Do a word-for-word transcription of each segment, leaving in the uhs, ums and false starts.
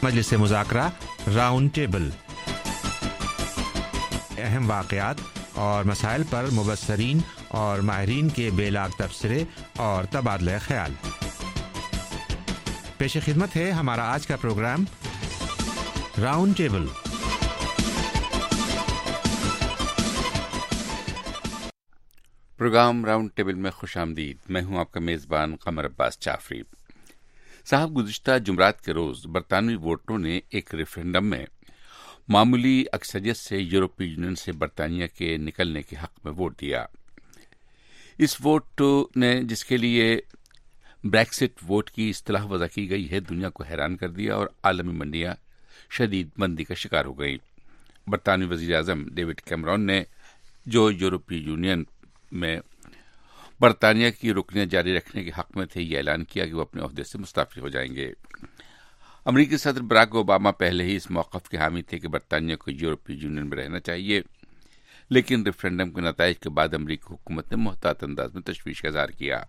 मजलिस मुज़ाकरा round table, अहम वाक़यात और मसाइल पर मुबस्सरीन और माहिरीन के बेलाग तबसरे और तबादला ख्याल। पेश खिदमत है हमारा आज का programme round table. Programme round table में खुशामदीद। मैं हूं आपका मेज़बान कमर अब्बास जाफरी। साहब, गुज़िश्ता जुमरात के रोज़ बरतानवी वोटरों ने एक रेफरेंडम में मामूली अक्सरियत से यूरोपीय यूनियन से बरतानिया के निकलने के हक में वोट दिया। इस वोट ने, जिसके लिए ब्रेक्सिट वोट की इस्तिलाह वज़ा की गई है, दुनिया को हैरान कर दिया और आलमी मंडियां शदीद मंदी का शिकार हो गई। बरतानवी वज़ीर आज़म डेविड कैमरॉन ने, जो यूरोपीय यूनियन में बरतानिया की रुकनियत जारी रखने के हक में थे, ये ऐलान किया कि वो अपने ओहदे से मुस्ताफ़ी हो जाएंगे। अमरीकी सदर बराक ओबामा पहले ही इस मौक़िफ़ के हामी थे कि बरतानिया को यूरोपीय यूनियन में रहना चाहिए, लेकिन रेफरेंडम के नताइज के बाद अमरीकी हुकूमत ने मुहतात अंदाज में तशवीश का इज़हार किया।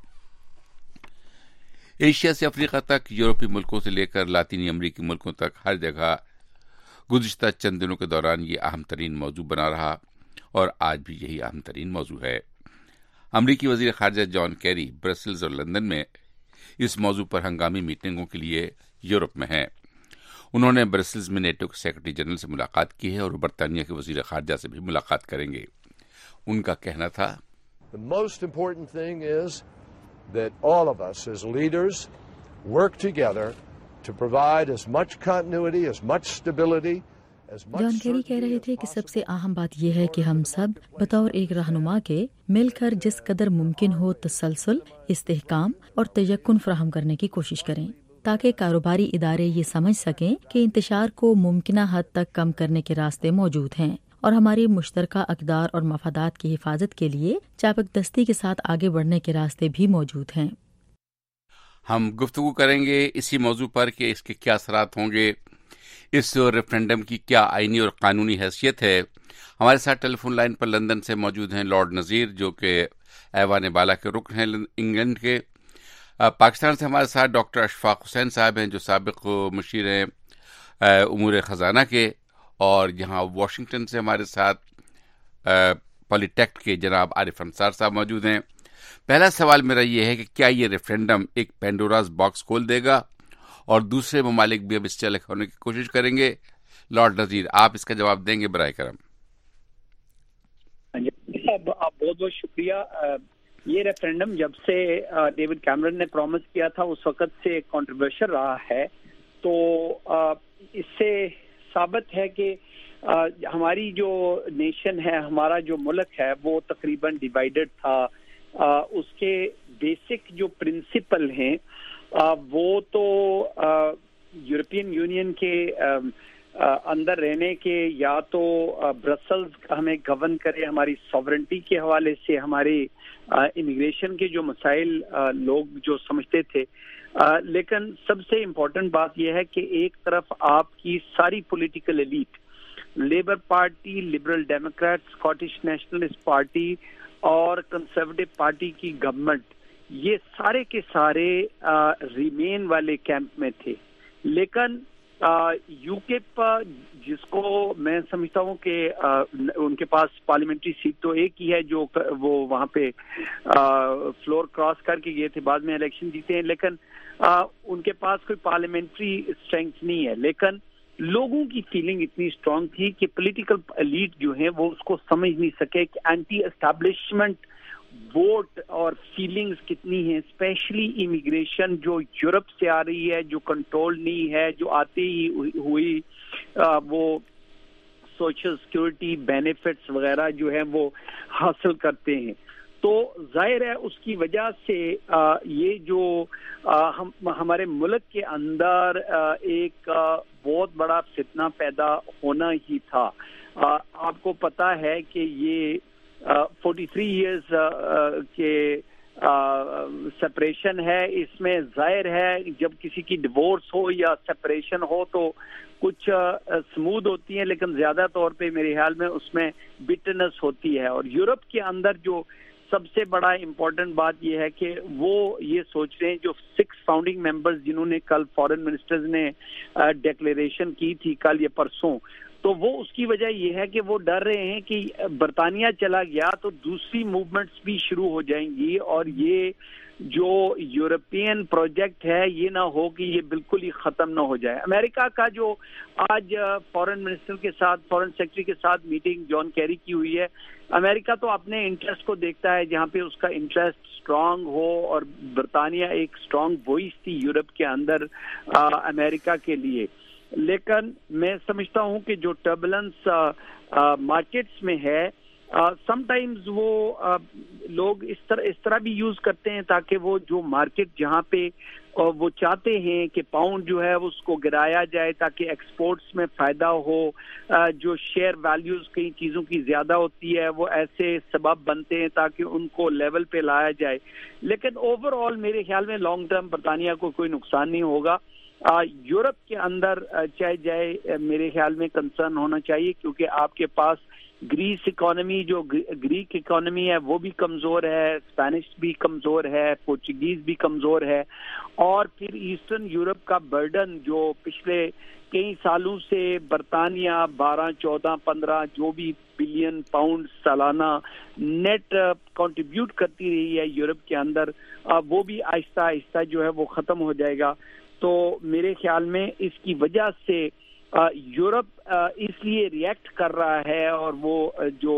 एशिया से अफ्रीका तक, यूरोपीय मुल्कों से लेकर लातीनी अमरीकी मुल्कों तक, हर जगह गुज़िश्ता चंद दिनों के दौरान ये अहम तरीन मौजू बना रहा और आज भी यही अहम तरीन मौजू है। अमरीकी वज़ीर ख़ारिजा जॉन कैरी ब्रसेल्स और लंदन में इस मौजू पर हंगामी मीटिंगों के लिए यूरोप में हैं। उन्होंने ब्रसेल्स में नेटो के सेक्रेटरी जनरल से मुलाकात की है और बरतानिया के वज़ीर ख़ारिजा से भी मुलाकात करेंगे। उनका कहना था, The most important thing is that all of us as leaders work together to provide as much continuity, as much stability, John Kerry कह रहे थे कि सबसे अहम बात यह है कि हम सब बतौर एक रहनुमा के मिलकर जिस कदर मुमकिन हो तसलसल, इस्तेहकाम और तयक्कुन फराहम करने की कोशिश करें, ताकि कारोबारी इदारे ये समझ सकें कि इंतशार को मुमकिना हद तक कम करने के रास्ते मौजूद हैं और हमारी मुश्तरका अक़दार और मफादात की हिफाजत के लिए चापकदस्ती के साथ आगे बढ़ने के रास्ते भी मौजूद हैं। हम गुफ्तगू करेंगे इसी मौजू पर कि इसके क्या असरात होंगे, इस रेफरेंडम की क्या आईनी और कानूनी हैसियत है। हमारे साथ टेलीफोन लाइन पर लंदन से मौजूद हैं लॉर्ड नज़ीर, जो कि ऐवान बाला के रुकन हैं इंग्लैंड के। पाकिस्तान से हमारे साथ डॉक्टर अशफाक हुसैन साहब हैं, जो साबिक मुशीर हैं उमूर ख़जाना के, और यहाँ वाशिंगटन से हमारे साथ पॉलिटेक्ट के जनाब आरिफ अंसार साहब मौजूद हैं। पहला सवाल मेरा ये है कि क्या ये रेफरेंडम एक पेंडोराज बॉक्स खोल देगा और दूसरे ममालिक भी अब इस चलक होने की कोशिश करेंगे? लॉर्ड नज़ीर, आप इसका जवाब देंगे बराए करम। साहब, आप बहुत बहुत शुक्रिया। ये रेफरेंडम जब से डेविड कैमरन ने प्रॉमिस किया था उस वक्त से कंट्रोवर्शियल रहा है, तो इससे साबित है कि हमारी जो नेशन है, हमारा जो मुल्क है, वो तकरीबन डिवाइडेड था। उसके बेसिक जो प्रिंसिपल हैं आ, वो तो यूरोपियन यूनियन के आ, आ, अंदर रहने के, या तो ब्रसल्स हमें गवर्न करे हमारी सॉवरेंटी के हवाले से, हमारे इमिग्रेशन के जो मसाइल आ, लोग जो समझते थे। आ, लेकिन सबसे इम्पोर्टेंट बात यह है कि एक तरफ आपकी सारी political elite, Labour party, liberal democrat, Scottish nationalist party और कंजर्वेटिव पार्टी की गवर्नमेंट, ये सारे के सारे रिमेन वाले कैंप में थे। लेकिन यूके पर, जिसको मैं समझता हूँ कि उनके पास पार्लियामेंट्री सीट तो एक ही है, जो वो वहाँ पे आ, फ्लोर क्रॉस करके गए थे, बाद में इलेक्शन जीते हैं, लेकिन आ, उनके पास कोई पार्लियामेंट्री स्ट्रेंथ नहीं है। लेकिन लोगों की फीलिंग इतनी स्ट्रांग थी कि पॉलिटिकल एलीट जो है वो उसको समझ नहीं सके कि एंटी एस्टैब्लिशमेंट वोट और फीलिंग्स कितनी हैं, स्पेशली इमिग्रेशन जो यूरोप से आ रही है, जो कंट्रोल नहीं है, जो आते ही हुई आ, वो सोशल सिक्योरिटी बेनिफिट्स वगैरह जो है वो हासिल करते हैं। तो जाहिर है उसकी वजह से आ, ये जो आ, हम हमारे मुल्क के अंदर आ, एक आ, बहुत बड़ा फितना पैदा होना ही था। आ, आपको पता है कि ये फोर्टी थ्री ईयर्स के सेपरेशन है। इसमें जाहिर है जब किसी की डिवोर्स हो या सेपरेशन हो तो कुछ स्मूथ होती है, लेकिन ज्यादा तौर पे मेरे ख्याल में उसमें बिटरनेस होती है। और यूरोप के अंदर जो سب سے بڑا امپورٹنٹ بات یہ ہے کہ وہ یہ سوچ رہے ہیں جو سکس فاؤنڈنگ ممبرز جنہوں نے کل فارن منسٹرز نے ڈیکلیریشن کی تھی کل یا پرسوں، تو وہ اس کی وجہ یہ ہے کہ وہ ڈر رہے ہیں کہ برطانیہ چلا گیا تو دوسری موومنٹس بھی شروع ہو جائیں گی اور یہ جو یورپین پروجیکٹ ہے یہ نہ ہو کہ یہ بالکل ہی ختم نہ ہو جائے. امریکہ کا جو آج فارن منسٹر کے ساتھ فارن سیکرٹری کے ساتھ میٹنگ جان کیری کی ہوئی ہے، امریکہ تو اپنے انٹرسٹ کو دیکھتا ہے جہاں پہ اس کا انٹرسٹ اسٹرانگ ہو، اور برطانیہ ایک اسٹرانگ وائس تھی یورپ کے اندر امریکہ کے لیے. لیکن میں سمجھتا ہوں کہ جو ٹربولنس مارکیٹس میں ہے سم ٹائمز وہ لوگ اس طرح اس طرح بھی یوز کرتے ہیں تاکہ وہ جو مارکیٹ جہاں پہ وہ چاہتے ہیں کہ پاؤنڈ جو ہے اس کو گرایا جائے تاکہ ایکسپورٹس میں فائدہ ہو، جو شیئر ویلیوز کئی چیزوں کی زیادہ ہوتی ہے وہ ایسے سبب بنتے ہیں تاکہ ان کو لیول پہ لایا جائے. لیکن اوور آل میرے خیال میں لانگ ٹرم برطانیہ کو کوئی نقصان نہیں ہوگا. یورپ کے اندر چاہے جائے میرے خیال میں کنسرن ہونا چاہیے، کیونکہ آپ کے پاس گریس اکانومی جو گریک اکانومی ہے وہ بھی کمزور ہے، اسپینش بھی کمزور ہے، پورچوگیز بھی کمزور ہے، اور پھر ایسٹرن یورپ کا برڈن جو پچھلے کئی سالوں سے برطانیہ بارہ چودہ پندرہ جو بھی بلین پاؤنڈ سالانہ نیٹ کنٹریبیوٹ کرتی رہی ہے یورپ کے اندر، وہ بھی آہستہ آہستہ جو ہے وہ ختم ہو جائے گا. تو میرے خیال میں اس کی وجہ سے یورپ اس لیے ریئیکٹ کر رہا ہے اور وہ جو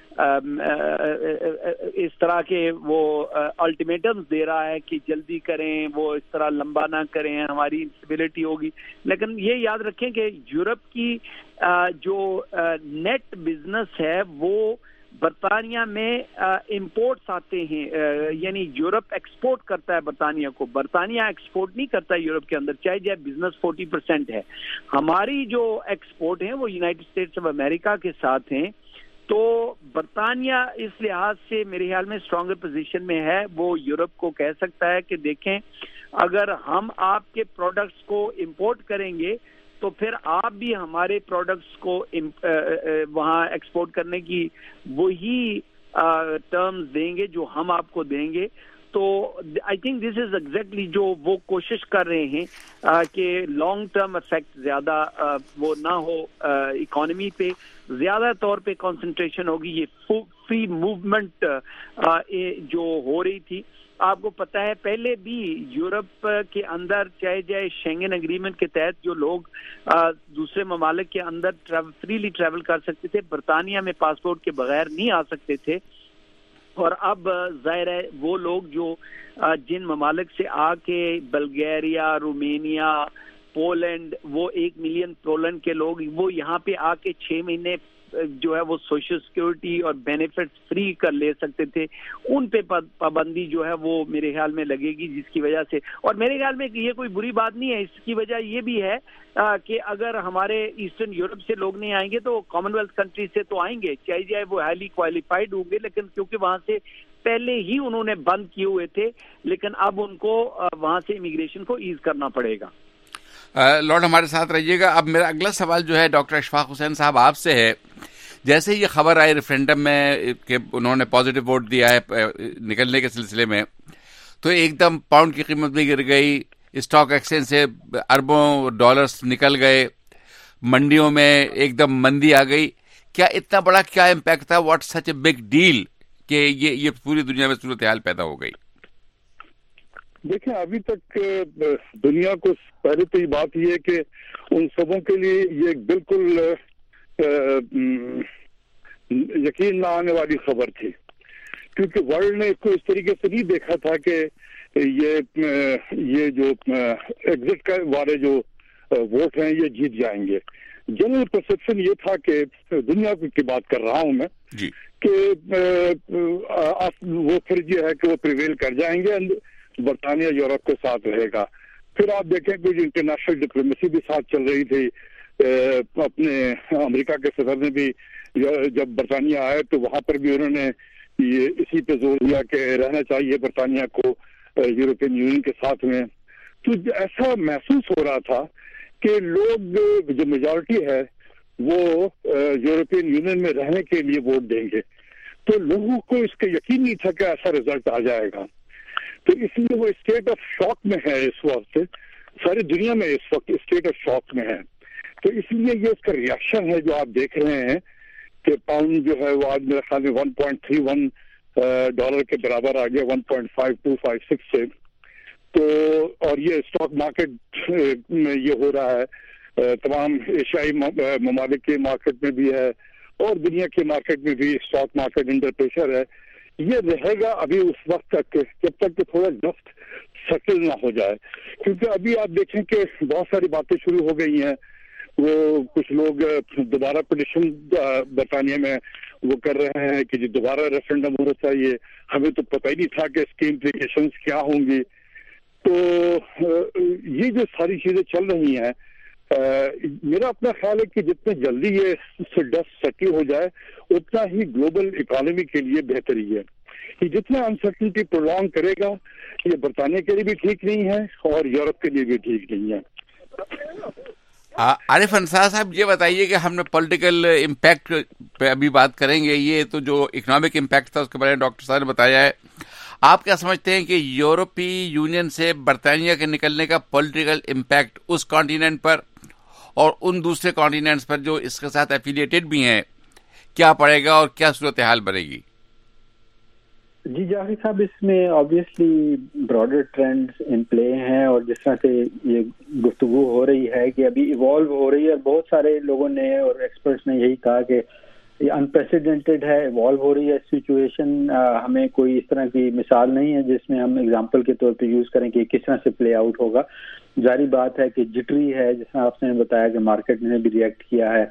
اس طرح کے وہ الٹیمیٹمز دے رہا ہے کہ جلدی کریں، وہ اس طرح لمبا نہ کریں، ہماری انسٹیبلٹی ہوگی. لیکن یہ یاد رکھیں کہ یورپ کی جو نیٹ بزنس ہے وہ برطانیہ میں امپورٹس آتے ہیں، یعنی یورپ ایکسپورٹ کرتا ہے برطانیہ کو، برطانیہ ایکسپورٹ نہیں کرتا ہے یورپ کے اندر، چاہے جائے بزنس فورٹی پرسینٹ ہے. ہماری جو ایکسپورٹ ہیں وہ یونائٹڈ اسٹیٹس آف امریکہ کے ساتھ ہیں. تو برطانیہ اس لحاظ سے میرے خیال میں اسٹرانگر پوزیشن میں ہے. وہ یورپ کو کہہ سکتا ہے کہ دیکھیں اگر ہم آپ کے پروڈکٹس کو امپورٹ کریں گے تو پھر آپ بھی ہمارے پروڈکٹس کو وہاں ایکسپورٹ کرنے کی وہی ٹرمز دیں گے جو ہم آپ کو دیں گے. تو I think this is exactly جو وہ کوشش کر رہے ہیں کہ لانگ ٹرم افیکٹ زیادہ وہ نہ ہو، اکانومی پہ زیادہ طور پہ کنسنٹریشن ہوگی. یہ فری موومنٹ جو ہو رہی تھی، آپ کو پتہ ہے پہلے بھی یورپ کے اندر چاہے جائے شینگن اگریمنٹ کے تحت جو لوگ دوسرے ممالک کے اندر فریلی ٹریول کر سکتے تھے، برطانیہ میں پاسپورٹ کے بغیر نہیں آ سکتے تھے. اور اب ظاہر ہے وہ لوگ جو جن ممالک سے آ کے بلگیریا، رومینیا، پولینڈ، وہ ایک ملین پولینڈ کے لوگ وہ یہاں پہ آ کے چھ مہینے جو ہے وہ سوشل سیکورٹی اور بینیفٹس فری کر لے سکتے تھے، ان پہ پابندی جو ہے وہ میرے خیال میں لگے گی، جس کی وجہ سے، اور میرے خیال میں یہ کوئی بری بات نہیں ہے. اس کی وجہ یہ بھی ہے کہ اگر ہمارے ایسٹرن یورپ سے لوگ نہیں آئیں گے تو کامن ویلتھ کنٹری سے تو آئیں گے، چاہے جائے وہ ہائیلی کوالیفائڈ ہوں گے، لیکن کیونکہ وہاں سے پہلے ہی انہوں نے بند کیے ہوئے تھے، لیکن اب ان کو وہاں سے امیگریشن کو ایز کرنا پڑے گا. لارڈ ہمارے ساتھ رہیے گا. اب میرا اگلا سوال جو ہے ڈاکٹر اشفاق حسین صاحب آپ سے ہے. جیسے یہ خبر آئی ریفرینڈم میں کہ انہوں نے پازیٹیو ووٹ دیا ہے نکلنے کے سلسلے میں، تو ایک دم پاؤنڈ کی قیمت بھی گر گئی، اسٹاک ایکسچینج سے اربوں ڈالرز نکل گئے، منڈیوں میں ایک دم مندی آ گئی. کیا اتنا بڑا کیا امپیکٹ تھا؟ What such a big deal کہ یہ یہ پوری دنیا میں صورتحال پیدا ہو گئی؟ دیکھیں ابھی تک دنیا کو پہلے تو یہ بات یہ ہے کہ ان سبوں کے لیے یہ بالکل یقین نہ آنے والی خبر تھی، کیونکہ ورلڈ نے اس کو اس طریقے سے نہیں دیکھا تھا کہ یہ یہ جو ایگزٹ کا والے جو ووٹ ہیں یہ جیت جائیں گے. جنرل پرسپشن یہ تھا کہ دنیا کی بات کر رہا ہوں میں جی کہ وہ پھر یہ ہے کہ وہ پریویل کر جائیں گے، برطانیہ یورپ کے ساتھ رہے گا. پھر آپ دیکھیں کچھ انٹرنیشنل ڈپلومیسی بھی ساتھ چل رہی تھی. اپنے امریکہ کے صدر نے بھی جب برطانیہ آئے تو وہاں پر بھی انہوں نے یہ اسی پہ زور دیا کہ رہنا چاہیے برطانیہ کو یورپین یونین کے ساتھ میں. تو ایسا محسوس ہو رہا تھا کہ لوگ جو میجورٹی ہے وہ یورپین یونین میں رہنے کے لیے ووٹ دیں گے. تو لوگوں کو اس کا یقین نہیں تھا کہ ایسا رزلٹ آ جائے گا. تو اس لیے وہ اسٹیٹ آف شاک میں ہے اس وقت, ساری دنیا میں اس وقت اسٹیٹ آف شاک میں ہے. تو اس لیے یہ اس کا ریئیکشن ہے جو آپ دیکھ رہے ہیں کہ پاؤنڈ جو ہے وہ آج میرے خیال میں one point three one dollar کے برابر آ گیا, one point five two five six سے. تو اور یہ اسٹاک مارکیٹ میں یہ ہو رہا ہے, تمام ایشیائی ممالک کے مارکیٹ میں بھی ہے اور دنیا کے مارکیٹ میں بھی اسٹاک مارکیٹ انڈر پریشر ہے. یہ رہے گا ابھی اس وقت تک جب تک کہ تھوڑا ڈسٹ سیٹل نہ ہو جائے, کیونکہ ابھی آپ دیکھیں کہ بہت ساری باتیں شروع ہو گئی ہیں. وہ کچھ لوگ دوبارہ پٹیشن برطانیہ میں وہ کر رہے ہیں کہ جی دوبارہ ریفرنڈم ہونا چاہیے, ہمیں تو پتہ ہی نہیں تھا کہ اس کی امپلیکیشنز کیا ہوں گی. تو یہ جو ساری چیزیں چل رہی ہیں, میرا اپنا خیال ہے کہ جتنے جلدی یہ ڈسٹ سیٹل ہو جائے اتنا ہی گلوبل اکانومی کے لیے بہتری ہے. یہ جتنا انسرٹنٹی پرولونگ کرے گا یہ برطانیہ کے لیے بھی ٹھیک نہیں ہے اور یورپ کے لیے بھی ٹھیک نہیں ہے. عارف انصار صاحب, یہ بتائیے کہ ہم نے پولیٹیکل امپیکٹ پہ ابھی بات کریں گے, یہ تو جو اکنامک امپیکٹ تھا اس کے بارے میں ڈاکٹر صاحب نے بتایا ہے. آپ کیا سمجھتے ہیں کہ یورپی یونین سے برطانیہ کے نکلنے کا پولیٹیکل امپیکٹ اس کانٹیننٹ پر اور ان دوسرے کانٹیننٹس پر جو اس کے ساتھ ایفیلیٹڈ بھی ہیں کیا پڑے گا اور کیا صورتحال بنے گی؟ جی جعفری صاحب, اس میں obviously broader trends in play ہیں, اور جس طرح سے یہ گفتگو ہو رہی ہے کہ ابھی ایوالو ہو رہی ہے, اور بہت سارے لوگوں نے اور ایکسپرٹس نے یہی کہا کہ یہ انپریسیڈنٹڈ ہے, ایوالو ہو رہی ہے سچویشن. ہمیں کوئی اس طرح کی مثال نہیں ہے جس میں ہم اگزامپل کے طور پہ یوز کریں کہ کس طرح سے پلے آؤٹ ہوگا. ظاہری بات ہے کہ جٹری ہے, جس طرح آپ نے بتایا کہ مارکیٹ نے بھی ریئیکٹ کیا ہے,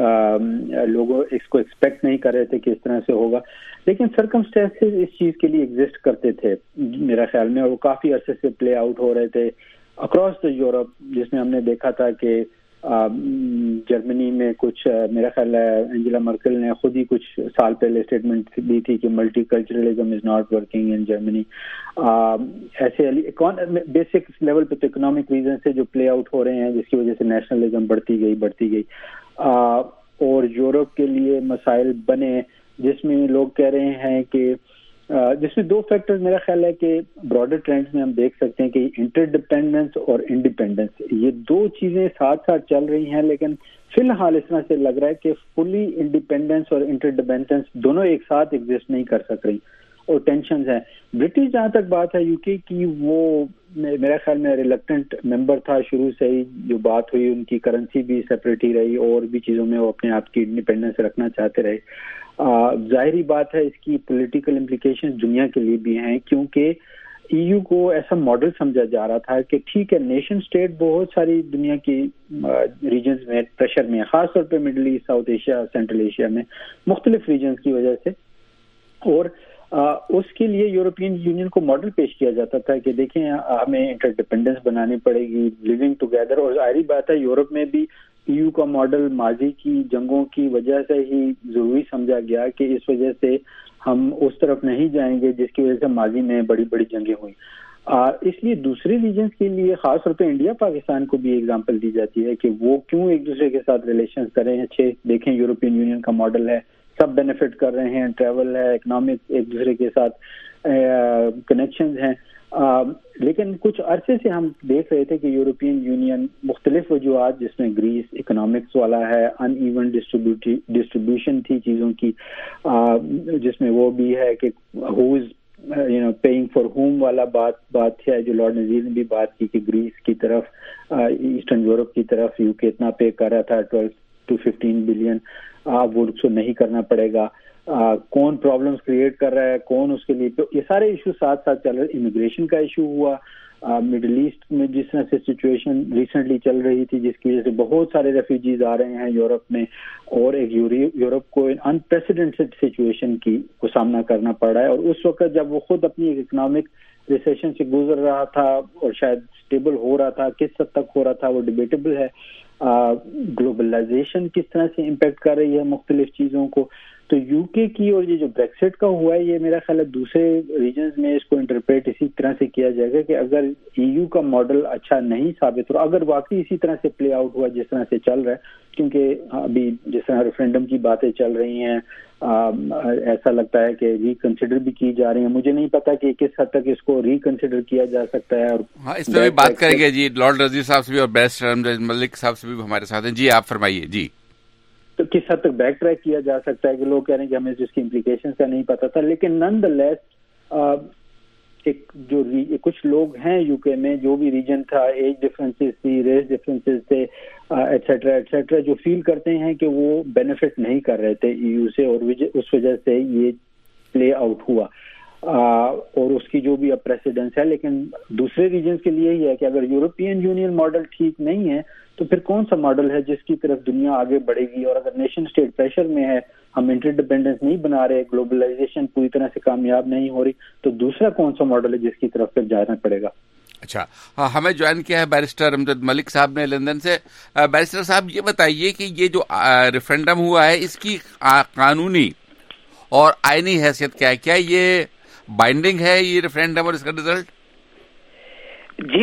لوگوں اس کو ایکسپیکٹ نہیں کر رہے تھے کہ اس طرح سے ہوگا, لیکن سرکمسٹانسز اس چیز کے لیے ایگزسٹ کرتے تھے میرا خیال میں, اور وہ کافی عرصے سے پلے آؤٹ ہو رہے تھے اکراس دا یورپ, جس میں ہم نے دیکھا تھا کہ جرمنی میں کچھ میرا خیال ہے انجیلا مرکل نے خود ہی کچھ سال پہلے اسٹیٹمنٹ دی تھی کہ multi culturalism is not working in Germany. ایسے بیسک لیول پہ تو اکنامک ریزن سے جو پلے آؤٹ ہو رہے ہیں جس کی وجہ سے نیشنلزم بڑھتی گئی بڑھتی گئی اور یورپ کے لیے مسائل بنے, جس میں لوگ کہہ رہے ہیں کہ جس میں دو فیکٹر میرا خیال ہے کہ براڈر ٹرینڈز میں ہم دیکھ سکتے ہیں کہ انٹر ڈپینڈنس اور انڈیپینڈنس, یہ دو چیزیں ساتھ ساتھ چل رہی ہیں, لیکن فی الحال اس طرح سے لگ رہا ہے کہ فلی انڈیپینڈنس اور انٹر ڈپینڈنس دونوں ایک ساتھ ایگزسٹ نہیں کر سک رہی, اور ٹینشنز ہیں. برٹش جہاں تک بات ہے یو کے کی, وہ میرا خیال میں ریلکٹنٹ ممبر تھا شروع سے ہی, جو بات ہوئی ان کی کرنسی بھی سیپریٹ ہی رہی اور بھی چیزوں میں وہ اپنے آپ کی انڈیپینڈنس رکھنا چاہتے رہے. ظاہری بات ہے اس کی پولیٹیکل امپلیکیشن دنیا کے لیے بھی ہیں, کیونکہ ای یو کو ایسا ماڈل سمجھا جا رہا تھا کہ ٹھیک ہے نیشن اسٹیٹ بہت ساری دنیا کی ریجنز میں پریشر میں, خاص طور پہ Middle East, South Asia, Central Asia میں مختلف ریجنز کی وجہ سے, اور آ, اس کے لیے یورپین یونین کو ماڈل پیش کیا جاتا تھا کہ دیکھیں ہمیں انٹر ڈیپینڈنس بنانی پڑے گی, لیونگ ٹوگیدر. اور ظاہری بات ہے یورپ میں بھی ای یو کا ماڈل ماضی کی جنگوں کی وجہ سے ہی ضروری سمجھا گیا کہ اس وجہ سے ہم اس طرف نہیں جائیں گے جس کی وجہ سے ماضی میں بڑی بڑی جنگیں ہوئیں. اس لیے دوسرے ریجنز کے لیے خاص طور پہ انڈیا پاکستان کو بھی ایگزامپل دی جاتی ہے کہ وہ کیوں ایک دوسرے کے ساتھ ریلیشنز کریں اچھے. دیکھیں یورپین یونین کا ماڈل ہے, سب بینیفٹ کر رہے ہیں, ٹریول ہے, اکنامک ایک دوسرے کے ساتھ کنیکشنز ہیں, لیکن کچھ عرصے سے ہم دیکھ رہے تھے کہ یورپین یونین مختلف وجوہات, جس میں گریس اکنامکس والا ہے, ان ایون ڈسٹریبیوشن تھی چیزوں کی, جس میں وہ بھی ہے کہ who is you know paying for whom والا بات بات ہے, جو لارڈ نذیر نے بھی بات کی کہ گریس کی طرف ایسٹرن یورپ کی طرف یو کے اتنا پے کر رہا تھا ٹویلو ٹو ففٹین بلین, اب وہ اس کو نہیں کرنا پڑے گا. آ, کون پرابلمس کریٹ کر رہا ہے, کون اس کے لیے, یہ سارے ایشو ساتھ ساتھ چل رہے. امیگریشن کا ایشو ہوا مڈل ایسٹ میں, جس طرح سے سچویشن ریسنٹلی چل رہی تھی جس کی وجہ سے بہت سارے ریفیوجیز آ رہے ہیں یورپ میں, اور ایک یورپ کو انپریسیڈنٹڈ سچویشن کی کو سامنا کرنا پڑ رہا ہے. اور اس وقت جب وہ خود اپنی ایک اکنامک ریسیشن سے گزر رہا تھا اور شاید اسٹیبل ہو رہا تھا, کس حد تک ہو رہا تھا وہ ڈیبیٹیبل ہے. گلوبلائزیشن کس طرح سے امپیکٹ کر رہی ہے مختلف چیزوں کو, تو یو کے کی اور یہ جو بریکسٹ کا ہوا ہے یہ میرا خیال ہے دوسرے ریجنز میں اس کو انٹرپریٹ اسی طرح سے کیا جائے گا کہ اگر ای یو کا ماڈل اچھا نہیں ثابت ہو، اگر واقعی اسی طرح سے پلے آؤٹ ہوا جس طرح سے چل رہا ہے، کیونکہ ابھی جس طرح ریفرینڈم کی باتیں چل رہی ہیں ایسا لگتا ہے کہ ریکنسیڈر بھی کی جا رہی ہیں، مجھے نہیں پتا کہ کس حد تک اس کو ریکنسیڈر کیا جا سکتا ہے. اور ہاں اس پہ بھی بات کریں گے جی، لارڈ رضی صاحب سے بھی اور بیرسٹر امجد ملک صاحب سے بھی ہمارے ساتھ ہیں. جی آپ فرمائیے. جی تو کس حد تک بیک ٹریک کیا جا سکتا ہے کہ لوگ کہہ رہے ہیں کہ ہمیں اس کی امپلیکیشن کا نہیں پتا تھا، لیکن نن دا لیس ایک جو کچھ لوگ ہیں یو کے میں، جو بھی ریجن تھا، ایج ڈفرینسز تھی، ریس ڈفرینسز تھے ایٹسیٹرا ایٹسیٹرا، جو فیل کرتے ہیں کہ وہ بینیفٹ نہیں کر رہے تھے ای یو سے، اور اس وجہ سے یہ پلے آؤٹ ہوا اور اس کی جو بھی اب پریسیڈنس ہے. لیکن دوسرے ریجنز کے لیے یہ ہے کہ اگر یورپین یونین ماڈل ٹھیک نہیں ہے تو پھر کون سا ماڈل ہے جس کی طرف دنیا آگے بڑھے گی؟ اور اگر نیشن اسٹیٹ پریشر میں ہے، ہم انٹر ڈیپینڈنس نہیں بنا رہے، گلوبلائزیشن پوری طرح سے کامیاب نہیں ہو رہی، تو دوسرا کون سا ماڈل ہے جس کی طرف پھر جانا پڑے گا؟ اچھا ہاں، ہمیں جوائن کیا ہے بیرسٹر امجد ملک صاحب نے لندن سے. بیرسٹر صاحب یہ بتائیے کہ یہ جو ریفرینڈم ہوا ہے اس کی قانونی اور آئینی حیثیت کیا ہے؟ کیا یہ بائنڈنگ ہے یہ ریفرینڈم اور اس کا رزلٹ؟ جی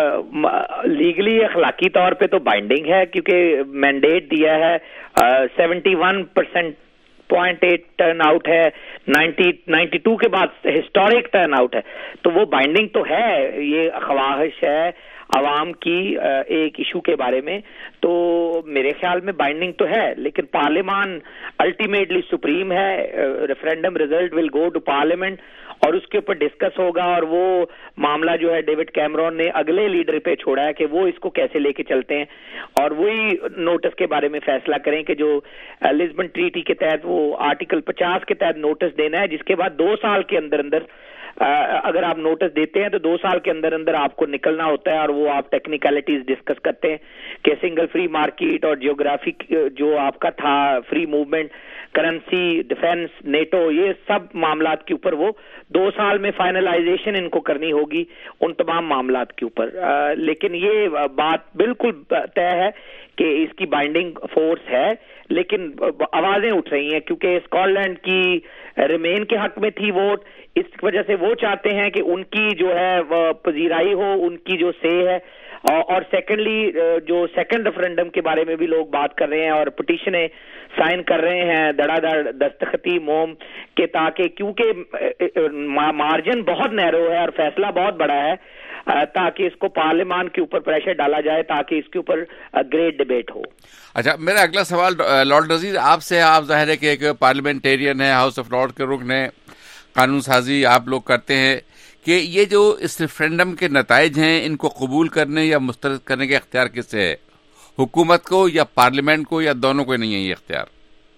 لیگلی اخلاقی طور پہ تو بائنڈنگ ہے، کیونکہ مینڈیٹ دیا ہے، seventy one percent point eight turnout ہے، نائنٹی نائنٹی ٹو کے بعد ہسٹورک ٹرن آؤٹ ہے، تو وہ بائنڈنگ تو ہے. یہ خواہش ہے عوام کی ایک ایشو کے بارے میں، تو میرے خیال میں بائنڈنگ تو ہے. لیکن پارلیمان الٹیمیٹلی سپریم ہے، referendum result will go to parliament اور اس کے اوپر ڈسکس ہوگا، اور وہ معاملہ جو ہے ڈیوڈ کیمرون نے اگلے لیڈر پہ چھوڑا ہے کہ وہ اس کو کیسے لے کے چلتے ہیں، اور وہی نوٹس کے بارے میں فیصلہ کریں کہ جو لسبن ٹریٹی کے تحت وہ آرٹیکل پچاس کے تحت نوٹس دینا ہے، جس کے بعد دو سال کے اندر اندر اگر آپ نوٹس دیتے ہیں تو دو سال کے اندر اندر آپ کو نکلنا ہوتا ہے، اور وہ آپ ٹیکنیکلٹیز ڈسکس کرتے ہیں کہ سنگل فری مارکیٹ اور جیوگرافک جو آپ کا تھا free movement, currency, defence, NATO, یہ سب معاملات کے اوپر وہ دو سال میں فائنلائزیشن ان کو کرنی ہوگی ان تمام معاملات کے اوپر. لیکن یہ بات بالکل طے ہے کہ اس کی بائنڈنگ فورس ہے، لیکن آوازیں اٹھ رہی ہیں کیونکہ اسکاٹ لینڈ کی ریمین کے حق میں تھی ووٹ، اس وجہ سے وہ چاہتے ہیں کہ ان کی جو ہے وہ پذیرائی ہو، ان کی جو سے ہے. اور سیکنڈلی جو سیکنڈ ریفرینڈم کے بارے میں بھی لوگ بات کر رہے ہیں اور پٹیشنیں سائن کر رہے ہیں دڑا دڑ دستخطی موم کے، تاکہ کیونکہ مارجن بہت نیرو ہے اور فیصلہ بہت بڑا ہے، تاکہ اس کو پارلیمان کے اوپر پریشر ڈالا جائے تاکہ اس کے اوپر گریٹ ڈیبیٹ ہو. اچھا میرا اگلا سوال لارڈ رضی آپ سے. آپ ظاہر ہے کہ ایک پارلیمنٹیرین ہے، ہاؤس آف لارڈ کے رکن ہیں، قانون سازی آپ لوگ کرتے ہیں، کہ یہ جو اس ریفرینڈم کے نتائج ہیں ان کو قبول کرنے یا مسترد کرنے کا اختیار کس سے ہے؟ حکومت کو یا پارلیمنٹ کو یا دونوں کو نہیں ہے یہ اختیار؟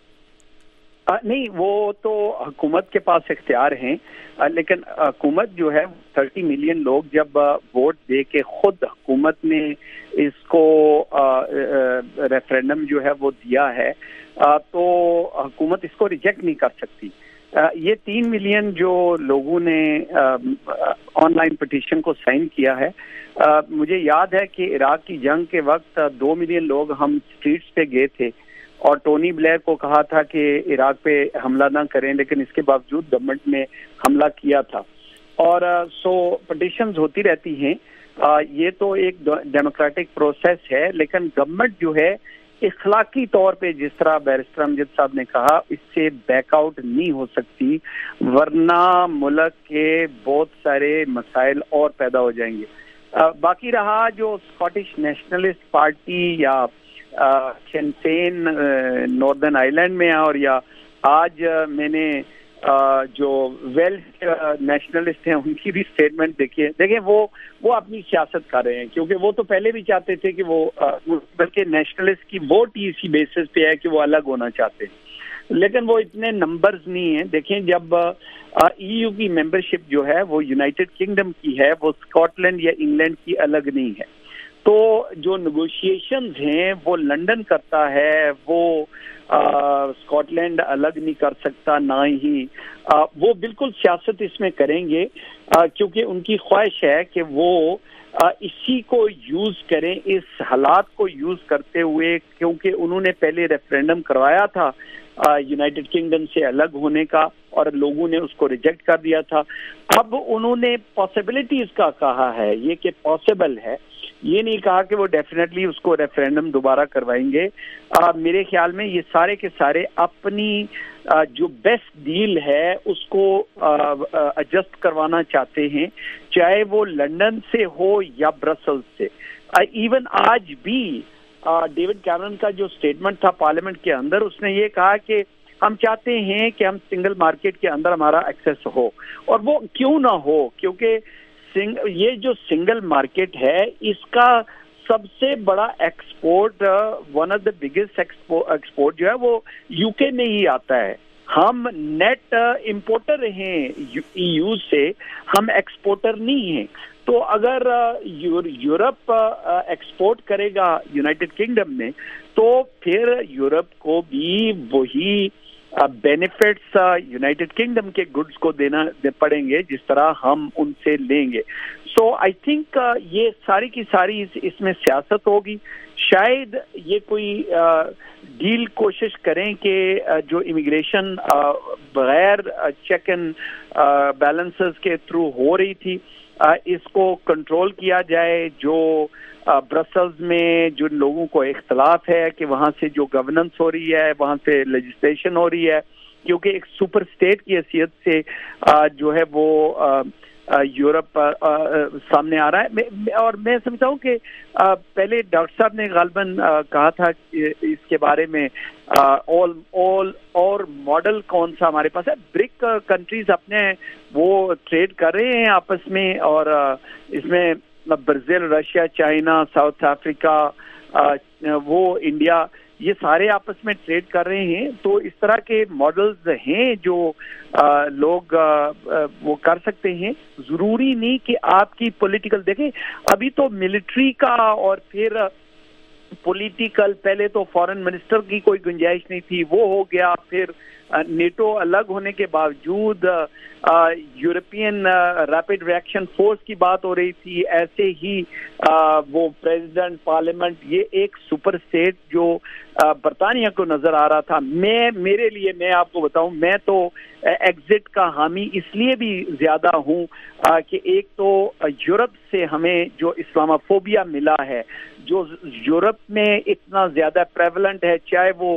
نہیں، وہ تو حکومت کے پاس اختیار ہیں، لیکن حکومت جو ہے تھرٹی ملین لوگ جب ووٹ دے کے خود حکومت نے اس کو ریفرینڈم جو ہے وہ دیا ہے، تو حکومت اس کو ریجیکٹ نہیں کر سکتی. یہ تین ملین جو لوگوں نے آن لائن پٹیشن کو سائن کیا ہے، مجھے یاد ہے کہ عراق کی جنگ کے وقت دو ملین لوگ ہم اسٹریٹس پہ گئے تھے اور ٹونی بلیئر کو کہا تھا کہ عراق پہ حملہ نہ کریں، لیکن اس کے باوجود گورنمنٹ نے حملہ کیا تھا. اور سو پٹیشنز ہوتی رہتی ہیں، یہ تو ایک ڈیموکریٹک پروسیس ہے، لیکن گورنمنٹ جو ہے اخلاقی طور پہ جس طرح بیرسٹر امجد صاحب نے کہا اس سے بیک آؤٹ نہیں ہو سکتی، ورنہ ملک کے بہت سارے مسائل اور پیدا ہو جائیں گے. باقی رہا جو اسکاٹش نیشنلسٹ پارٹی یا سinn فین ناردرن آئرلینڈ میں ہے، اور یا آج میں نے جو ویلش نیشنلسٹ ہیں ان کی بھی اسٹیٹمنٹ دیکھیے دیکھیں وہ وہ اپنی سیاست کر رہے ہیں، کیونکہ وہ تو پہلے بھی چاہتے تھے کہ وہ بلکہ نیشنلسٹ کی ووٹ ہی اسی بیسس پہ ہے کہ وہ الگ ہونا چاہتے ہیں، لیکن وہ اتنے نمبرز نہیں ہیں. دیکھیں جب ای یو کی ممبرشپ جو ہے وہ یونائٹڈ کنگڈم کی ہے، وہ اسکاٹ لینڈ یا انگلینڈ کی الگ نہیں ہے، تو جو نیگوشیشنز ہیں وہ لنڈن کرتا ہے، وہ اسکاٹ لینڈ الگ نہیں کر سکتا، نہ ہی وہ بالکل سیاست اس میں کریں گے، کیونکہ ان کی خواہش ہے کہ وہ اسی کو یوز کریں، اس حالات کو یوز کرتے ہوئے، کیونکہ انہوں نے پہلے ریفرینڈم کروایا تھا यूनाइटेड किंगडम से अलग होने का, और लोगों ने उसको रिजेक्ट कर दिया था। अब उन्होंने पॉसिबिलिटीज का कहा है, ये कि पॉसिबल है, ये नहीं कहा कि वो डेफिनेटली उसको रेफरेंडम दोबारा करवाएंगे। आ, मेरे ख्याल में ये सारे के सारे अपनी आ, जो बेस्ट डील है उसको एडजस्ट करवाना चाहते हैं, चाहे वो लंदन से हो या ब्रसल्स से। इवन आज भी डेविड कैमरन का जो स्टेटमेंट था पार्लियामेंट के अंदर, उसने ये कहा कि हम चाहते हैं कि हम सिंगल मार्केट के अंदर हमारा एक्सेस हो, और वो क्यों ना हो, क्योंकि ये जो सिंगल मार्केट है इसका सबसे बड़ा export, one of the biggest export जो है वो यूके में ही आता है। हम नेट इंपोर्टर हैं ईयू से, हम एक्सपोर्टर नहीं हैं। तो अगर यूरोप एक्सपोर्ट करेगा यूनाइटेड किंगडम में, तो फिर यूरोप को भी वही बेनिफिट्स यूनाइटेड किंगडम के गुड्स को देना दे पड़ेंगे जिस तरह हम उनसे लेंगे। सो आई थिंक ये सारी की सारी इस, इसमें सियासत होगी। शायद ये कोई डील uh, कोशिश करें कि uh, जो इमिग्रेशन uh, बगैर चेक एंड बैलेंसेस के थ्रू हो रही थी, uh, इसको कंट्रोल किया जाए। जो ब्रसल्स में जो लोगों को इख्तलाफ है कि वहाँ से जो गवर्नेंस हो रही है, वहाँ से लेजिस्लेशन हो रही है, क्योंकि एक सुपर स्टेट की हैसियत से आ, जो है वो यूरोप सामने आ रहा है। मैं, और मैं समझता हूँ कि आ, पहले डॉक्टर साहब ने गालबन कहा था इसके बारे में, ऑल ऑल और मॉडल कौन सा हमारे पास है। ब्रिक कंट्रीज अपने वो ट्रेड कर रहे हैं आपस में, और आ, इसमें Brazil, Russia, China, South Africa, वो इंडिया, ये सारे आपस में ट्रेड कर रहे हैं। तो इस तरह के मॉडल्स हैं जो आ, लोग आ, वो कर सकते हैं। जरूरी नहीं कि आपकी पॉलिटिकल, देखें अभी तो मिलिट्री का और फिर पॉलिटिकल, पहले तो फॉरेन मिनिस्टर की कोई गुंजाइश नहीं थी, वो हो गया। फिर नेटो अलग होने के बावजूद यूरोपियन रैपिड रिएक्शन फोर्स की बात हो रही थी। ऐसे ही आ, वो प्रेसिडेंट, पार्लियामेंट, ये एक सुपर स्टेट जो बरतानिया को नजर आ रहा था। मैं मेरे लिए मैं आपको बताऊं, मैं तो एग्जिट का हामी इसलिए भी ज्यादा हूं कि एक तो यूरोप से हमें जो इस्लामोफोबिया मिला है, जो यूरोप में इतना ज्यादा प्रेवलेंट है, चाहे वो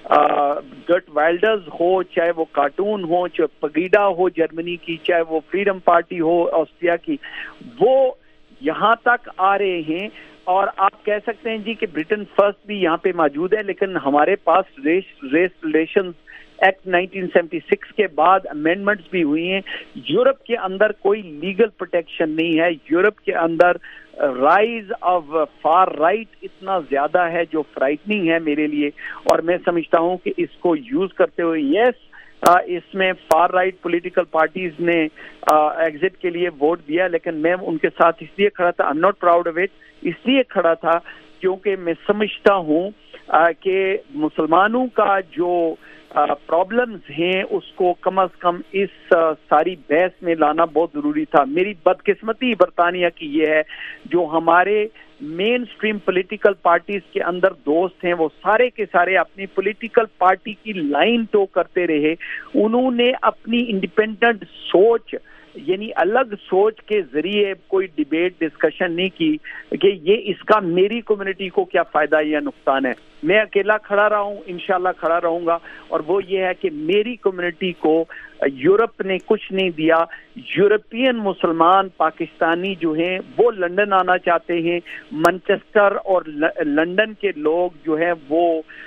गट वाइल्डर्स हो, चाहे वो कार्टून हो, चाहे पगीडा हो जर्मनी की, चाहे वो फ्रीडम पार्टी हो ऑस्ट्रिया की, वो यहाँ तक आ रहे हैं। और आप कह सकते हैं जी कि ब्रिटेन फर्स्ट भी यहाँ पे मौजूद है, लेकिन हमारे पास race race relations act nineteen seventy six के बाद अमेंडमेंट्स भी हुई हैं। यूरोप के अंदर कोई लीगल प्रोटेक्शन नहीं है। यूरोप के अंदर राइज ऑफ फार राइट इतना ज्यादा है जो फ्राइटनिंग है मेरे लिए, और मैं समझता हूँ कि इसको यूज करते हुए, यस आ, इसमें फार राइट पॉलिटिकल पार्टीज ने एग्जिट के लिए वोट दिया, लेकिन मैं उनके साथ इसलिए खड़ा था, I am not proud of it, इसलिए खड़ा था क्योंकि मैं समझता हूँ कि मुसलमानों का जो प्रॉब्लम्स हैं उसको कम अज कम इस आ, सारी बहस में लाना बहुत जरूरी था। मेरी बदकिस्मती बरतानिया की ये है, जो हमारे मेन स्ट्रीम पॉलिटिकल पार्टीज के अंदर दोस्त हैं, वो सारे के सारे अपनी पॉलिटिकल पार्टी की लाइन तो करते रहे। उन्होंने अपनी इंडिपेंडेंट सोच, यानी अलग सोच के जरिए कोई डिबेट डिस्कशन नहीं की कि ये इसका मेरी कम्युनिटी को क्या फायदा या नुकसान है। मैं अकेला खड़ा रहा हूँ, इंशाल्लाह खड़ा रहूंगा, और वो ये है कि मेरी कम्युनिटी को यूरोप ने कुछ नहीं दिया। यूरोपियन मुसलमान पाकिस्तानी जो हैं वो लंदन आना चाहते हैं, मैनचेस्टर और लंदन के लोग जो हैं वो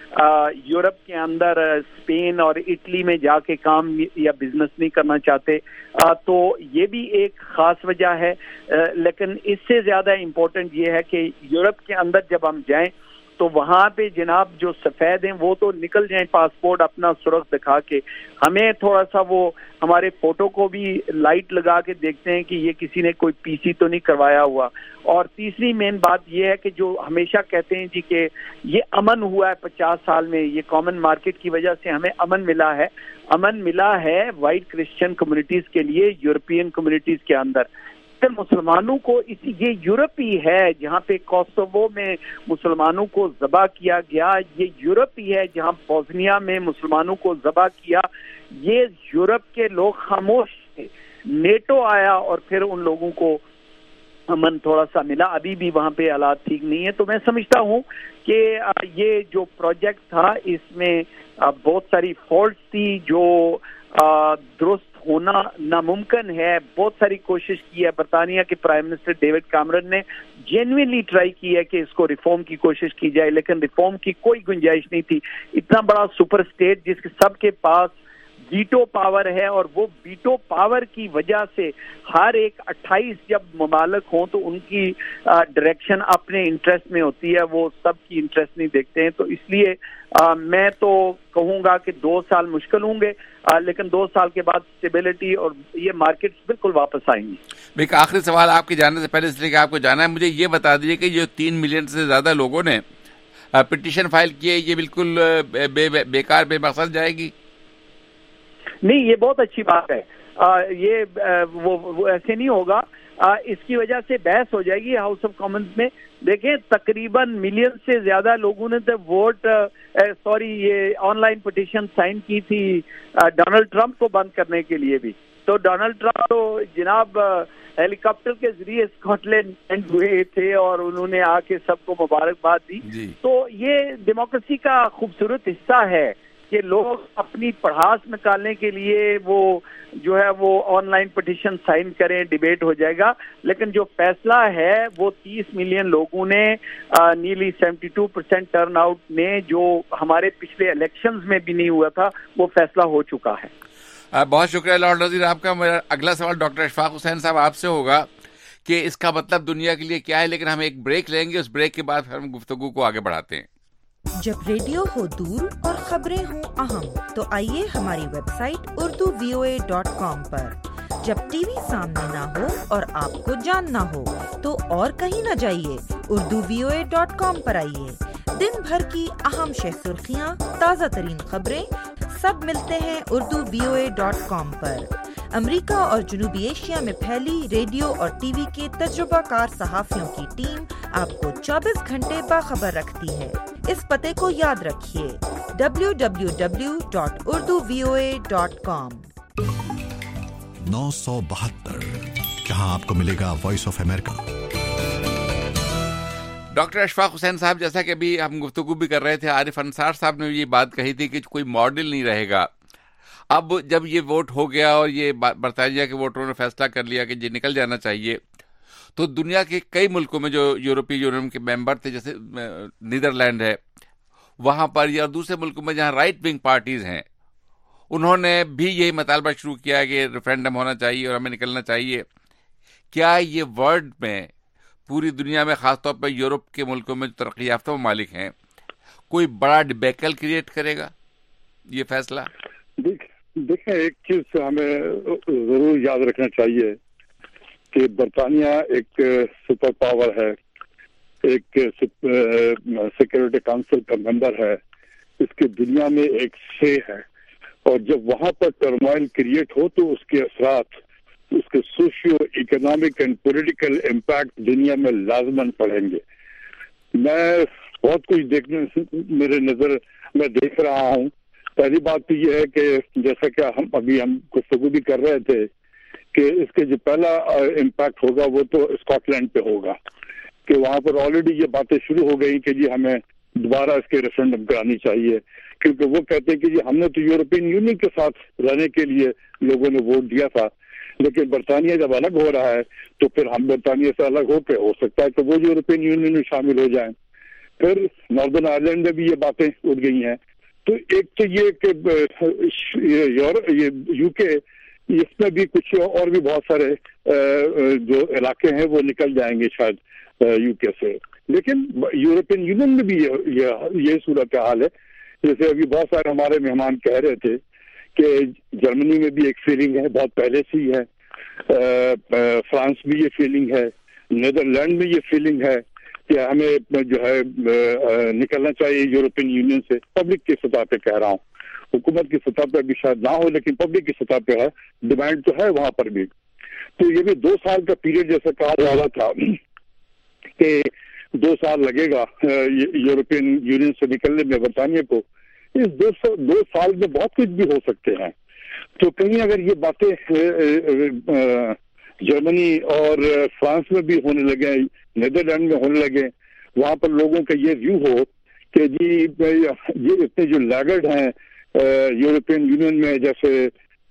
यूरोप के अंदर स्पेन और इटली में जाके काम या बिजनेस नहीं करना चाहते। आ, तो ये भी एक खास वजह है, आ, लेकिन इससे ज्यादा इम्पोर्टेंट ये है कि यूरोप के अंदर जब हम जाएं तो वहाँ पे जनाब जो सफेद हैं वो तो निकल जाएं पासपोर्ट अपना सुरख दिखा के, हमें थोड़ा सा वो हमारे फोटो को भी लाइट लगा के देखते हैं कि ये किसी ने कोई पीसी तो नहीं करवाया हुआ। और तीसरी मेन बात ये है कि जो हमेशा कहते हैं जी कि ये अमन हुआ है पचास साल में, ये कॉमन मार्केट की वजह से हमें अमन मिला है। अमन मिला है वाइट क्रिश्चियन कम्युनिटीज के लिए यूरोपियन कम्युनिटीज के अंदर। پھر مسلمانوں کو اسی یہ یورپ ہی ہے جہاں پہ کوسوو میں مسلمانوں کو ذبح کیا گیا, یہ یورپ ہی ہے جہاں بوسنیا میں مسلمانوں کو ذبح کیا. یہ یورپ کے لوگ خاموش تھے, نیٹو آیا اور پھر ان لوگوں کو امن تھوڑا سا ملا. ابھی بھی وہاں پہ حالات ٹھیک نہیں ہے. تو میں سمجھتا ہوں کہ یہ جو پروجیکٹ تھا اس میں بہت ساری فالٹس تھی جو درست ہونا ناممکن ہے. بہت ساری کوشش کی ہے. برطانیہ کے پرائم منسٹر ڈیوڈ کیمرن نے جینوئنلی ٹرائی کی ہے کہ اس کو ریفارم کی کوشش کی جائے, لیکن ریفارم کی کوئی گنجائش نہیں تھی. اتنا بڑا سپر اسٹیٹ جس کے سب کے پاس ویٹو پاور ہے, اور وہ ویٹو پاور کی وجہ سے ہر ایک اٹھائیس جب ممالک ہوں تو ان کی ڈائریکشن اپنے انٹرسٹ میں ہوتی ہے, وہ سب کی انٹرسٹ نہیں دیکھتے ہیں. تو اس لیے آ, میں تو کہوں گا کہ دو سال مشکل ہوں گے, آ, لیکن دو سال کے بعد اسٹیبلٹی اور یہ مارکیٹس بالکل واپس آئیں گی. ایک آخری سوال آپ کے جانے سے پہلے, اس لیے کہ آپ کو جانا ہے, مجھے یہ بتا دیجیے کہ جو تین ملین سے زیادہ لوگوں نے پٹیشن فائل کیے, یہ بالکل بے بیکار بے مقصد جائے گی؟ نہیں, یہ بہت اچھی بات ہے. آ, یہ آ, وہ, وہ ایسے نہیں ہوگا. آ, اس کی وجہ سے بحث ہو جائے گی ہاؤس آف کامنز میں. دیکھیں تقریباً ملین سے زیادہ لوگوں نے تو ووٹ سوری یہ آن لائن پٹیشن سائن کی تھی ڈونلڈ ٹرمپ کو بند کرنے کے لیے بھی. تو ڈونلڈ ٹرمپ تو جناب ہیلی کاپٹر کے ذریعے اسکاٹ لینڈ ہوئے تھے اور انہوں نے آ کے سب کو مبارکباد دی جی. تو یہ ڈیموکریسی کا خوبصورت حصہ ہے کہ لوگ اپنی پڑھاس نکالنے کے لیے وہ جو ہے وہ آن لائن پٹیشن سائن کریں, ڈیبیٹ ہو جائے گا. لیکن جو فیصلہ ہے وہ تیس ملین لوگوں نے nearly seventy two percent turnout نے, جو ہمارے پچھلے الیکشنز میں بھی نہیں ہوا تھا, وہ فیصلہ ہو چکا ہے. بہت شکریہ لارڈ نذیر آپ کا. میرا اگلا سوال ڈاکٹر اشفاق حسین صاحب آپ سے ہوگا کہ اس کا مطلب دنیا کے لیے کیا ہے, لیکن ہم ایک بریک لیں گے, اس بریک کے بعد ہم گفتگو کو آگے بڑھاتے ہیں. جب ریڈیو ہو دور اور خبریں ہوں اہم تو آئیے ہماری website Urdu VOA dot اے ڈاٹ کام پر. جب ٹی وی سامنے نہ ہو اور آپ کو جاننا ہو تو اور کہیں نہ جائیے, اردو وی او اے ڈاٹ کام پر آئیے. دن بھر کی اہم شہ سرخیاں, تازہ ترین خبریں سب ملتے ہیں اردو وی او اے ڈاٹ کام پر. امریکہ اور جنوبی ایشیا میں پھیلی ریڈیو اور ٹی وی کے تجربہ کار صحافیوں کی ٹیم آپ کو چوبیس گھنٹے باخبر رکھتی ہے. اس پتے کو یاد رکھیے, W W W dot Urdu VOA dot اے ڈاٹ کام. نو سو بہتر, جہاں آپ کو ملے گا Voice of America. Doctor Ashfaq Hussain صاحب, جیسا کہ ابھی ہم گفتگو بھی کر رہے تھے, عارف انصار صاحب نے یہ بات کہی تھی کہ کوئی ماڈل نہیں رہے گا. اب جب یہ ووٹ ہو گیا اور یہ برطانیہ کے ووٹروں نے فیصلہ کر لیا کہ یہ نکل جانا چاہیے, تو دنیا کے کئی ملکوں میں جو یورپی یونین کے ممبر تھے, جیسے نیدرلینڈ ہے, وہاں پر یا دوسرے ملکوں میں جہاں رائٹ ونگ پارٹیز ہیں, انہوں نے بھی یہی مطالبہ شروع کیا کہ ریفرینڈم ہونا چاہیے اور ہمیں نکلنا چاہیے. کیا یہ ورلڈ میں پوری دنیا میں, خاص طور پر یورپ کے ملکوں میں جو ترقی یافتہ ممالک ہیں, کوئی بڑا ڈبیکل کریٹ کرے گا یہ فیصلہ؟ دیکھیں, ایک چیز ہمیں ضرور یاد رکھنا چاہیے کہ برطانیہ ایک سپر پاور ہے, ایک سیکورٹی کونسل کا ممبر ہے, اس کی دنیا میں ایک سے ہے, اور جب وہاں پر ٹرموائل کریٹ ہو تو اس کے اثرات, اس کے socio economic and political impact دنیا میں لازماً پڑیں گے. میں بہت کچھ دیکھنے میرے نظر میں دیکھ رہا ہوں. پہلی بات تو یہ ہے کہ جیسا کہ ہم ابھی ہم گفتگو بھی کر رہے تھے کہ اس کے جو پہلا امپیکٹ ہوگا وہ تو اسکاٹ لینڈ پہ ہوگا, کہ وہاں پر آلریڈی یہ باتیں شروع ہو گئی کہ جی ہمیں دوبارہ اس کے ریفرنڈم کرانی چاہیے, کیونکہ وہ کہتے ہیں کہ جی ہم نے تو یورپین یونین کے ساتھ رہنے کے لیے لوگوں نے ووٹ دیا تھا, لیکن برطانیہ جب الگ ہو رہا ہے تو پھر ہم برطانیہ سے الگ ہو کے ہو سکتا ہے کہ وہ یورپین یونین میں شامل ہو جائیں. پھر ناردرن آئرلینڈ میں بھی یہ باتیں اٹھ گئی ہیں. تو ایک تو یہ کہ یو کے, اس میں بھی کچھ اور بھی بہت سارے جو علاقے ہیں وہ نکل جائیں گے شاید یو کے سے, لیکن یورپین یونین میں بھی یہ صورت حال ہے. جیسے ابھی بہت سارے ہمارے مہمان کہہ رہے تھے کہ جرمنی میں بھی ایک فیلنگ ہے, بہت پہلے سے ہی ہے, فرانس میں یہ فیلنگ ہے, نیدرلینڈ میں یہ فیلنگ ہے کہ ہمیں جو ہے نکلنا چاہیے یورپین یونین سے. پبلک کی سطح پہ کہہ رہا ہوں, حکومت کی سطح پہ بھی شاید نہ ہو, لیکن پبلک کی سطح پہ ہے, ڈیمانڈ تو ہے وہاں پر بھی. تو یہ بھی دو سال کا پیریڈ جیسا کہا جا رہا تھا کہ دو سال لگے گا یورپین یونین سے نکلنے میں برطانیہ کو. اس دو سو دو سال میں بہت کچھ بھی ہو سکتے ہیں. تو کہیں اگر یہ باتیں جرمنی اور فرانس میں بھی ہونے لگے, نیدرلینڈ میں ہونے لگے, وہاں پر لوگوں کا یہ ویو ہو کہ جی یہ اتنے جو لیگرڈ ہیں یورپین یونین میں, جیسے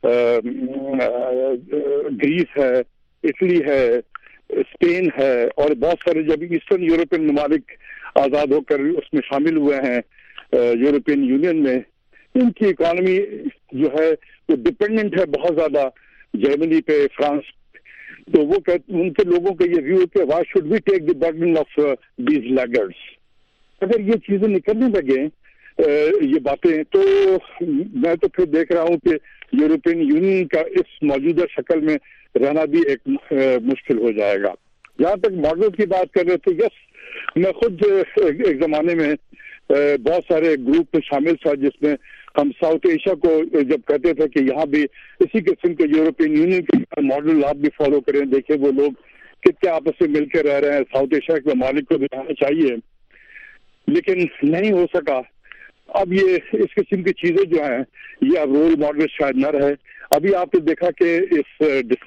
گریس ہے, اٹلی ہے, اسپین ہے, اور بہت سارے جب ایسٹرن یورپین ممالک آزاد ہو کر اس میں شامل ہوئے ہیں یورپین یونین میں, ان کی اکانومی جو ہے وہ ڈپینڈنٹ ہے بہت زیادہ جرمنی پہ, فرانس. تو وہ ان کے لوگوں کا یہ ویو ہے کہ why should we take the burden of these laggards. اگر یہ چیزیں نکلنے لگے یہ باتیں, تو میں تو پھر دیکھ رہا ہوں کہ یورپین یونین کا اس موجودہ شکل میں رہنا بھی ایک مشکل ہو جائے گا. جہاں تک ماڈل کی بات کر رہے تھے, یس میں خود ایک زمانے میں بہت سارے گروپ میں شامل تھا جس میں ہم ساؤتھ ایشیا کو جب کہتے تھے کہ یہاں بھی اسی قسم کے یورپین یونین کے ماڈل آپ بھی فالو کریں, دیکھیں وہ لوگ کتنے آپس میں مل کے رہ رہے ہیں, ساؤتھ ایشیا کے ممالک کو بھی آنا چاہیے, لیکن نہیں ہو سکا. اب یہ اس قسم کی چیزیں جو ہیں یہ اب رول ماڈل شاید نہ رہے. ابھی آپ نے دیکھا کہ اس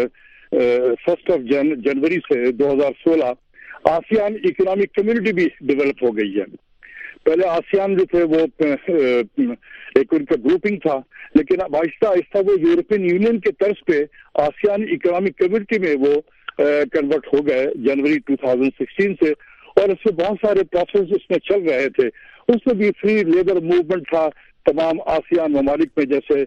فرسٹ آف جنوری سے دو ہزار سولہ آسیان اکنامک کمیونٹی بھی ڈیولپ ہو گئی ہے. پہلے آسیان جو تھے وہ ایک ان کا گروپنگ تھا, لیکن اب آہستہ آہستہ وہ یورپین یونین کے طرز پہ آسیان اکنامک کمیونٹی میں وہ کنورٹ ہو گئے جنوری دو ہزار سولہ سے. اور اس سے بہت سارے پروسیس اس میں چل رہے تھے. اس میں بھی فری لیبر موومنٹ تھا تمام آسیان ممالک میں جیسے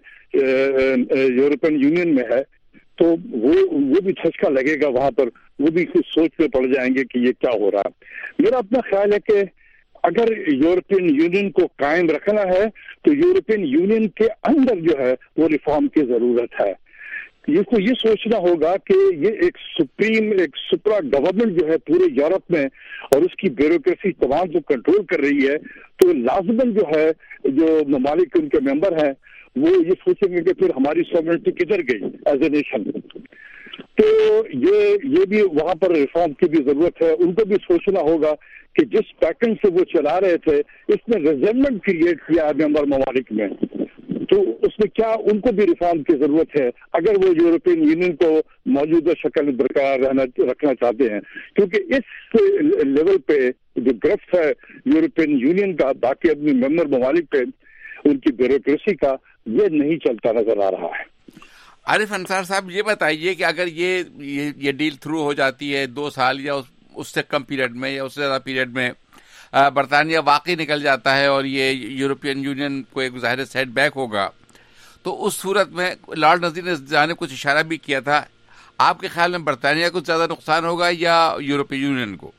یورپین یونین میں ہے. تو وہ وہ بھی چھچکا لگے گا وہاں پر, وہ بھی کچھ سوچ میں پڑ جائیں گے کہ یہ کیا ہو رہا ہے. میرا اپنا خیال ہے کہ اگر یورپین یونین کو قائم رکھنا ہے تو یورپین یونین کے اندر جو ہے وہ ریفارم کی ضرورت ہے. اس کو یہ سوچنا ہوگا کہ یہ ایک سپریم ایک سپرا گورنمنٹ جو ہے پورے یورپ میں, اور اس کی بیوروکریسی تمام کو کنٹرول کر رہی ہے, تو لازماً جو ہے جو ممالک ان کے ممبر ہیں وہ یہ سوچیں گے کہ پھر ہماری سوورنٹی کدھر گئی ایز اے نیشن. تو یہ یہ بھی وہاں پر ریفارم کی بھی ضرورت ہے. ان کو بھی سوچنا ہوگا کہ جس پیٹرن سے وہ چلا رہے تھے اس میں ریزنمنٹ کریٹ کیا ہے ممبر ممالک میں, تو اس میں کیا ان کو بھی ریفارم کی ضرورت ہے اگر وہ یورپین یونین کو موجودہ شکل میں برقرار رہنا رکھنا چاہتے ہیں. کیونکہ اس لیول پہ جو گرفت ہے یورپین یونین کا باقی اپنے ممبر ممالک پہ, ان کی بیوروکریسی کا, یہ نہیں چلتا نظر آ رہا ہے. عارف انصار صاحب, یہ بتائیے کہ اگر یہ یہ ڈیل تھرو ہو جاتی ہے دو سال یا اس سے کم پیریڈ میں یا اس سے زیادہ پیریڈ میں, برطانیہ واقعی نکل جاتا ہے اور یہ یورپین یونین کو ایک ظاہر سیٹ بیک ہوگا, تو اس صورت میں لارڈ نذیر نے نے کچھ اشارہ بھی کیا تھا, آپ کے خیال میں برطانیہ کو زیادہ نقصان ہوگا یا یورپین یونین کو؟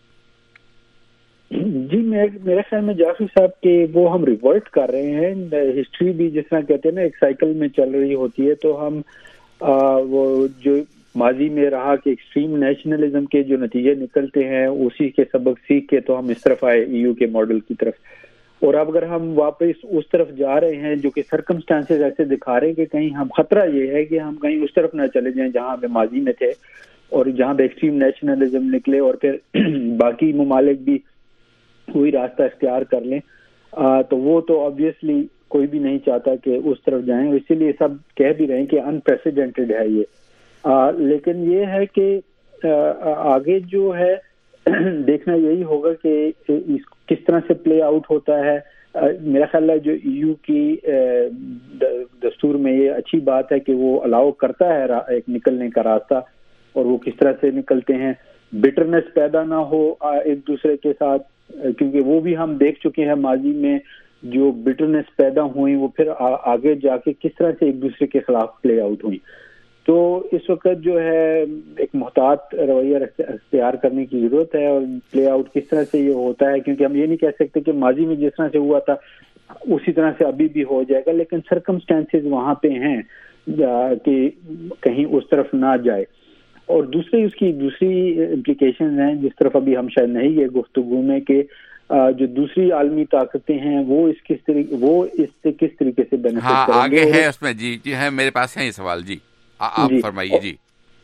جی میرے خیال میں جعفری صاحب کہ وہ ہم ریورٹ کر رہے ہیں. ہسٹری بھی جس طرح کہتے ہیں نا ایک سائیکل میں چل رہی ہوتی ہے, تو ہم وہ جو ماضی میں رہا کہ ایکسٹریم نیشنلزم کے جو نتیجے نکلتے ہیں اسی کے سبق سیکھ کے تو ہم اس طرف آئے ای یو کے ماڈل کی طرف. اور اب اگر ہم واپس اس طرف جا رہے ہیں جو کہ سرکمسٹانسز ایسے دکھا رہے ہیں کہ کہیں ہم خطرہ یہ ہے کہ ہم کہیں اس طرف نہ چلے جائیں جہاں ہم ماضی میں تھے, اور جہاں پہ ایکسٹریم نیشنلزم نکلے اور پھر باقی ممالک بھی وہی راستہ اختیار کر لیں, تو وہ تو آبویسلی کوئی بھی نہیں چاہتا کہ اس طرف جائیں. اسی لیے سب کہہ بھی رہے ہیں کہ انپریسیڈنٹڈ ہے یہ. آ, لیکن یہ ہے کہ آ, آگے جو ہے دیکھنا یہی ہوگا کہ اس کس طرح سے پلے آؤٹ ہوتا ہے. آ, میرا خیال ہے جو ای یو کی دستور میں یہ اچھی بات ہے کہ وہ الاؤ کرتا ہے ایک نکلنے کا راستہ, اور وہ کس طرح سے نکلتے ہیں. بٹرنس پیدا نہ ہو ایک دوسرے کے ساتھ, کیونکہ وہ بھی ہم دیکھ چکے ہیں ماضی میں جو بٹرنس پیدا ہوئی وہ پھر آگے جا کے کس طرح سے ایک دوسرے کے خلاف پلے آؤٹ ہوئی. تو اس وقت جو ہے ایک محتاط رویہ اختیار کرنے کی ضرورت ہے, اور پلے آؤٹ کس طرح سے یہ ہوتا ہے, کیونکہ ہم یہ نہیں کہہ سکتے کہ ماضی میں جس طرح سے ہوا تھا اسی طرح سے ابھی بھی ہو جائے گا, لیکن سرکمسٹانسز وہاں پہ ہیں کہ کہیں اس طرف نہ جائے. اور دوسری اس کی دوسری امپلیکیشن ہیں جس طرف ابھی ہم شاید نہیں گئے گفتگو میں, کہ جو دوسری عالمی طاقتیں ہیں وہ اس کس طریقے وہ اس سے کس طریقے سے بینیفٹ ہاں کریں گے. آگے ہے اس میں. جی جی ہے میرے پاس ہے یہ سوال. جی آپ فرمائیے. جی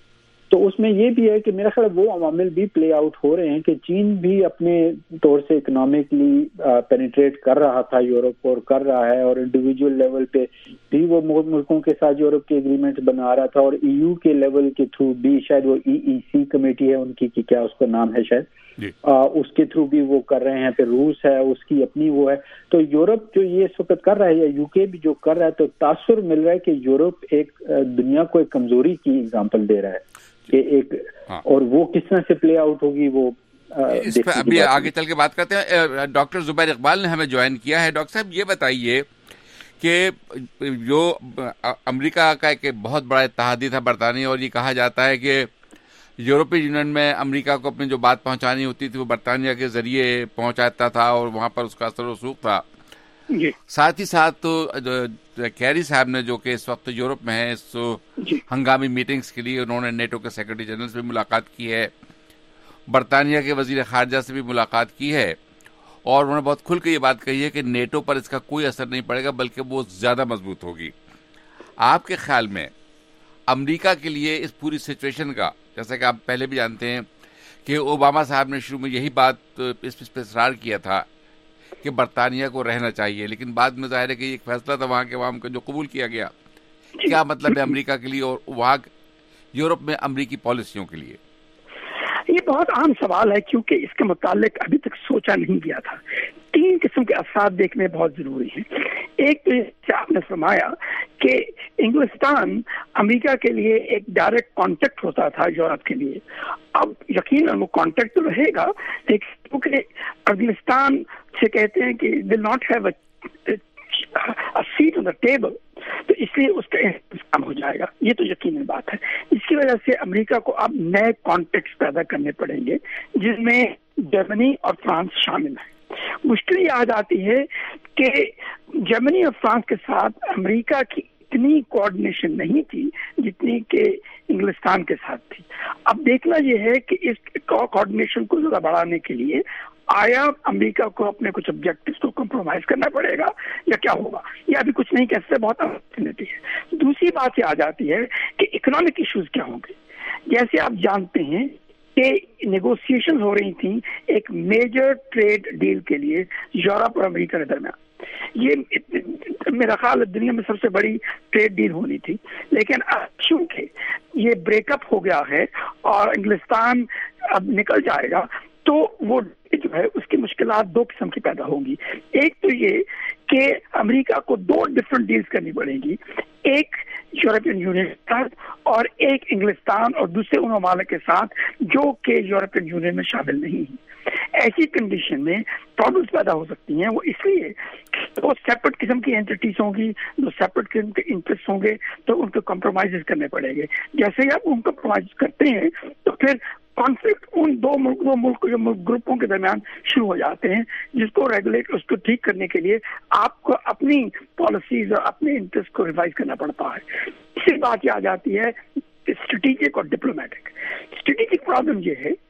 تو اس میں یہ بھی ہے کہ میرا خیال وہ عوامل بھی پلے آؤٹ ہو رہے ہیں کہ چین بھی اپنے طور سے اکنامکلی پینیٹریٹ کر رہا تھا یورپ اور کر رہا ہے, اور انڈیویجول لیول پہ بھی وہ ملکوں کے ساتھ یورپ کے ایگریمنٹ بنا رہا تھا, اور ای یو کے لیول کے تھرو بھی, شاید وہ ای ای سی کمیٹی ہے ان کی کہ کیا اس کا نام ہے شاید, آ, اس کے تھرو بھی وہ کر رہے ہیں. پھر روس ہے, اس کی اپنی وہ ہے. تو یورپ جو یہ اس وقت کر رہا ہے یا یو کے بھی جو کر رہا ہے, تو تاثر مل رہا ہے کہ یورپ ایک دنیا کو ایک کمزوری کی اگزامپل دے رہا ہے کہ ایک, اور وہ کس طرح سے پلے آؤٹ ہوگی وہ اس پہ ابھی آگے چل کے بات کرتے ہیں. ڈاکٹر زبیر اقبال نے ہمیں جوائن کیا ہے. ڈاکٹر صاحب یہ بتائیے کہ جو امریکہ کا ایک بہت بڑا اتحادی تھا برطانیہ, اور یہ کہا جاتا ہے کہ یورپی یونین میں امریکہ کو اپنی جو بات پہنچانی ہوتی تھی وہ برطانیہ کے ذریعے پہنچاتا تھا, اور وہاں پر اس کا اثر و رسوخ تھا. جی. ساتھ ہی ساتھ تو کیری صاحب نے جو کہ اس وقت یورپ میں ہیں, اس جی. ہنگامی میٹنگز کے لیے انہوں نے نیٹو کے سیکرٹری جنرل سے بھی ملاقات کی ہے, برطانیہ کے وزیر خارجہ سے بھی ملاقات کی ہے, اور انہوں نے بہت کھل کے یہ بات کہی ہے کہ نیٹو پر اس کا کوئی اثر نہیں پڑے گا بلکہ وہ زیادہ مضبوط ہوگی. آپ کے خیال میں امریکہ کے لیے اس پوری سچویشن کا, جیسا کہ آپ پہلے بھی جانتے ہیں کہ اوباما صاحب نے شروع میں یہی بات اس پہ اصرار کیا تھا کہ برطانیہ کو رہنا چاہیے, لیکن بعد میں ظاہر ہے کہ ایک فیصلہ تھا وہاں کے عوام کا جو قبول کیا گیا. کیا مطلب ہے امریکہ کے لیے اور وہاں یورپ میں امریکی پالیسیوں کے لیے؟ یہ بہت عام سوال ہے کیونکہ اس کے متعلق ابھی تک سوچا نہیں گیا تھا. تین قسم کے اثرات دیکھنے بہت ضروری ہیں. ایک تو آپ نے فرمایا کہ انگلستان امریکہ کے لیے ایک ڈائریکٹ کانٹیکٹ ہوتا تھا یورپ کے لیے. اب یقیناً وہ کانٹیکٹ تو رہے گا, لیکن کیونکہ انگلستان سے کہتے ہیں کہ will not have a seat on the table, تو اس لیے اس کا انتظام ہو جائے گا. یہ تو یقینی بات ہے. اس کی وجہ سے امریکہ کو اب نئے کانٹیکٹ پیدا کرنے پڑیں گے جس میں جرمنی اور فرانس شامل ہیں. مشکل یہ آ جاتی ہے کہ جرمنی اور فرانس کے ساتھ امریکہ کی اتنی کوآرڈینیشن نہیں تھی جتنی کہ انگلستان کے ساتھ تھی. اب دیکھنا یہ ہے کہ اس کوآرڈینیشن کو زیادہ بڑھانے کے لیے آیا امریکہ کو اپنے کچھ آبجیکٹیوز کو کمپرومائز کرنا پڑے گا یا کیا ہوگا, یہ ابھی کچھ نہیں کہہ سکتے, بہت انفارچونیٹ ہے. دوسری بات یہ آ جاتی ہے کہ اکنامک ایشوز کیا ہوں گے. جیسے آپ جانتے ہیں کہ نیگوسیشن ہو رہی تھیں ایک میجر ٹریڈ ڈیل کے لیے یورپ اور امریکہ کے درمیان. یہ میرا خیال دنیا میں سب سے بڑی ٹریڈ ڈیل ہونی تھی, لیکن چونکہ یہ بریک اپ ہو گیا ہے اور انگلستان اب نکل جائے گا, تو وہ جو ہے اس کی مشکلات دو قسم کی پیدا ہوں گی. ایک تو یہ کہ امریکہ کو دو ڈفرنٹ ڈیلز کرنی پڑے گی, ایک یورپین یونین کے ساتھ اور ایک انگلستان اور دوسرے ان ممالک کے ساتھ جو کہ یورپین یونین میں شامل نہیں ہیں. ایسی کنڈیشن میں پرابلمس پیدا ہو سکتی ہیں. وہ اس لیے وہ سیپریٹ قسم کی اینٹیز ہوں گی, جو سیپریٹ قسم کے انٹرسٹ ہوں گے, تو ان کو کمپرومائز کرنے پڑیں گے. جیسے ہی آپ ان کو کمپرومائز کرتے ہیں تو پھر کانفلکٹ ان دو ملک دو ملک گروپوں کے درمیان شروع ہو جاتے ہیں, جس کو ریگولیٹ اس کو ٹھیک کرنے کے لیے آپ کو اپنی پالیسیز اور اپنے انٹرسٹ کو ریوائز کرنا پڑتا ہے. اسی بات یہ آ جاتی ہے اسٹریٹجک اور ڈپلومیٹک. اسٹریٹجک پرابلم یہ ہے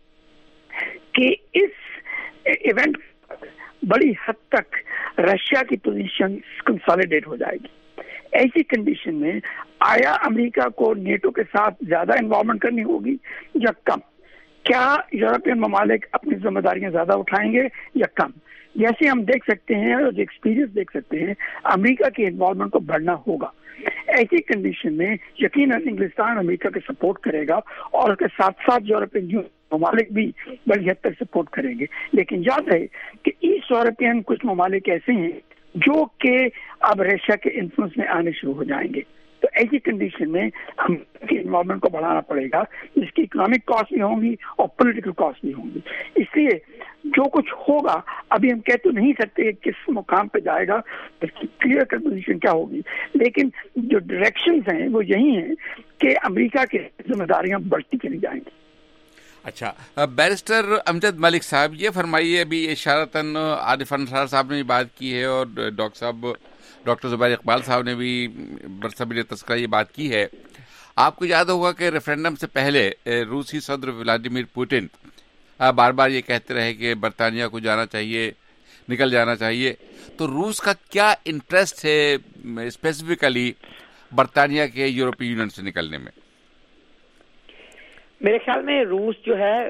کہ اس ایونٹ بڑی حد تک رشیا کی پوزیشن کنسالیڈیٹ ہو جائے گی. ایسی کنڈیشن میں آیا امریکہ کو نیٹو کے ساتھ زیادہ انوالومنٹ کرنی ہوگی یا کم؟ کیا یورپین ممالک اپنی ذمہ داریاں زیادہ اٹھائیں گے یا کم؟ جیسے ہم دیکھ سکتے ہیں اور جو ایکسپیرینس دیکھ سکتے ہیں, امریکہ کی انوالومنٹ کو بڑھنا ہوگا. ایسی کنڈیشن میں یقیناً انگلستان امریکہ کے سپورٹ کرے گا اور اس کے ساتھ ساتھ یورپین ممالک بھی بڑی حد تک سپورٹ کریں گے. لیکن یاد رہے کہ ایسٹ یورپین کچھ ممالک ایسے ہیں جو کہ اب رشیا کے انفلوئنس میں آنے شروع ہو جائیں گے. تو ایسی کنڈیشن میں ہم کی انوالومنٹ کو بڑھانا پڑے گا, جس کی اکنامک کاسٹ بھی ہوں گی اور پولیٹیکل کاسٹ بھی ہوں گی. اس لیے جو کچھ ہوگا ابھی ہم کہہ تو نہیں سکتے کہ کس مقام پہ جائے گا, اس کی کلیئر کٹ پوزیشن کیا ہوگی, لیکن جو ڈائریکشنز ہیں وہ یہی ہیں کہ امریکہ کی ذمہ داریاں بڑھتی چلی جائیں گی. اچھا, بیرسٹر امجد ملک صاحب یہ فرمائیے, ابھی اشارتاً عارف انصار صاحب نے بات کی ہے اور ڈاکٹر صاحب ڈاکٹر زبیر اقبال صاحب نے بھی برصغیر تذکرہ یہ بات کی ہے. آپ کو یاد ہوگا کہ ریفرینڈم سے پہلے روسی صدر ولادیمیر پوٹن بار بار یہ کہتے رہے کہ برطانیہ کو جانا چاہیے, نکل جانا چاہیے. تو روس کا کیا انٹرسٹ ہے اسپیسیفکلی برطانیہ کے یورپی یونین سے نکلنے میں؟ میرے خیال میں روس جو ہے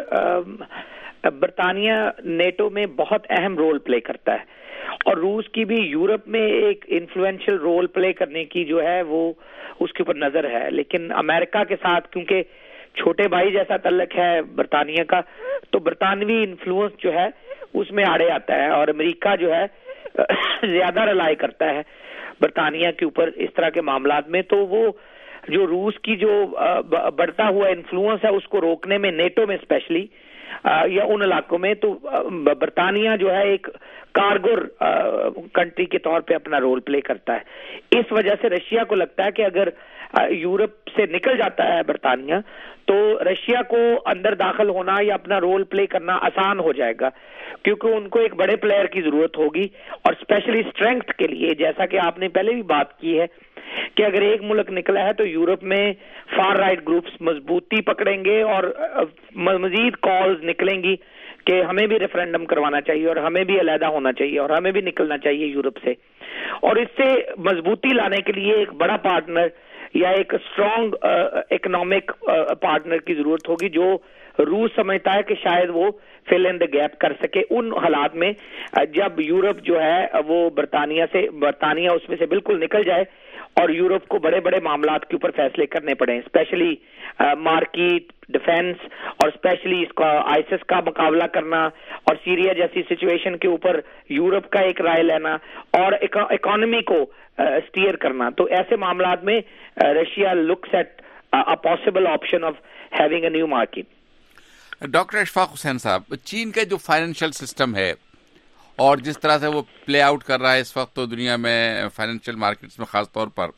برطانیہ نیٹو میں بہت اہم رول پلے کرتا ہے، اور روس کی بھی یورپ میں ایک انفلوئنشل رول پلے کرنے کی جو ہے وہ اس کے اوپر نظر ہے، لیکن امریکہ کے ساتھ کیونکہ چھوٹے بھائی جیسا تعلق ہے برطانیہ کا، تو برطانوی انفلوئنس جو ہے اس میں آڑے آتا ہے، اور امریکہ جو ہے زیادہ رلائی کرتا ہے برطانیہ کے اوپر اس طرح کے معاملات میں. تو وہ جو روس کی جو بڑھتا ہوا انفلوئنس ہے اس کو روکنے میں نیٹو میں اسپیشلی یا ان علاقوں میں، تو برطانیہ جو ہے ایک کارگر کنٹری کے طور پہ اپنا رول پلے کرتا ہے. اس وجہ سے رشیا کو لگتا ہے کہ اگر یورپ سے نکل جاتا ہے برطانیہ تو رشیا کو اندر داخل ہونا یا اپنا رول پلے کرنا آسان ہو جائے گا، کیونکہ ان کو ایک بڑے پلیئر کی ضرورت ہوگی، اور اسپیشلی اسٹرینتھ کے لیے، جیسا کہ آپ نے پہلے بھی بات کی ہے کہ اگر ایک ملک نکلا ہے تو یورپ میں فار رائٹ گروپس مضبوطی پکڑیں گے، اور مزید کالز نکلیں گی کہ ہمیں بھی ریفرینڈم کروانا چاہیے، اور ہمیں بھی علیحدہ ہونا چاہیے، اور ہمیں بھی نکلنا چاہیے یورپ سے. اور اس سے مضبوطی لانے کے لیے ایک بڑا پارٹنر یا ایک اسٹرانگ اکنامک پارٹنر کی ضرورت ہوگی، جو روس سمجھتا ہے کہ شاید وہ فل ان دا گیپ کر سکے ان حالات میں جب یورپ جو ہے وہ برطانیہ سے برطانیہ اس میں سے بالکل نکل جائے اور یورپ کو بڑے بڑے معاملات کے اوپر فیصلے کرنے پڑیں، اسپیشلی مارکیٹ، ڈیفینس، اور اسپیشلی اس کا آئیسس کا مقابلہ کرنا، اور سیریا جیسی سچویشن کے اوپر یورپ کا ایک رائے لینا، اور اکانومی کو اسٹیئر کرنا. تو ایسے معاملات میں Russia looks at a possible option of having a new market. Doctor Ashfaq Hussain صاحب، چین کا جو فائنینشیل سسٹم ہے اور جس طرح سے وہ پلے آؤٹ کر رہا ہے اس وقت تو دنیا میں فائنینشیل مارکیٹس میں خاص طور پر،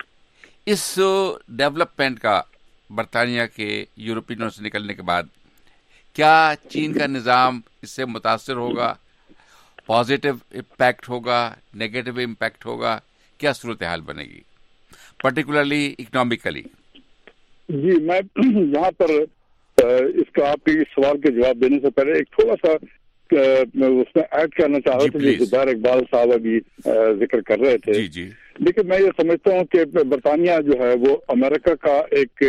اس ڈیولپمنٹ کا برطانیہ کے یورپینوں سے نکلنے کے بعد کیا چین کا نظام اس سے متاثر ہوگا؟ پازیٹیو امپیکٹ ہوگا، نیگیٹو امپیکٹ ہوگا؟ کیا صورتحال بنے گی پرٹیکولرلی اکنامکلی؟ جی، میں یہاں پر اس کا آپ کے سوال کے جواب دینے سے پہلے ایک تھوڑا سا اس میں ایڈ کرنا چاہ رہا تھا جو زبیر اقبال صاحب ابھی ذکر کر رہے تھے. لیکن میں یہ سمجھتا ہوں کہ برطانیہ جو ہے وہ امریکہ کا ایک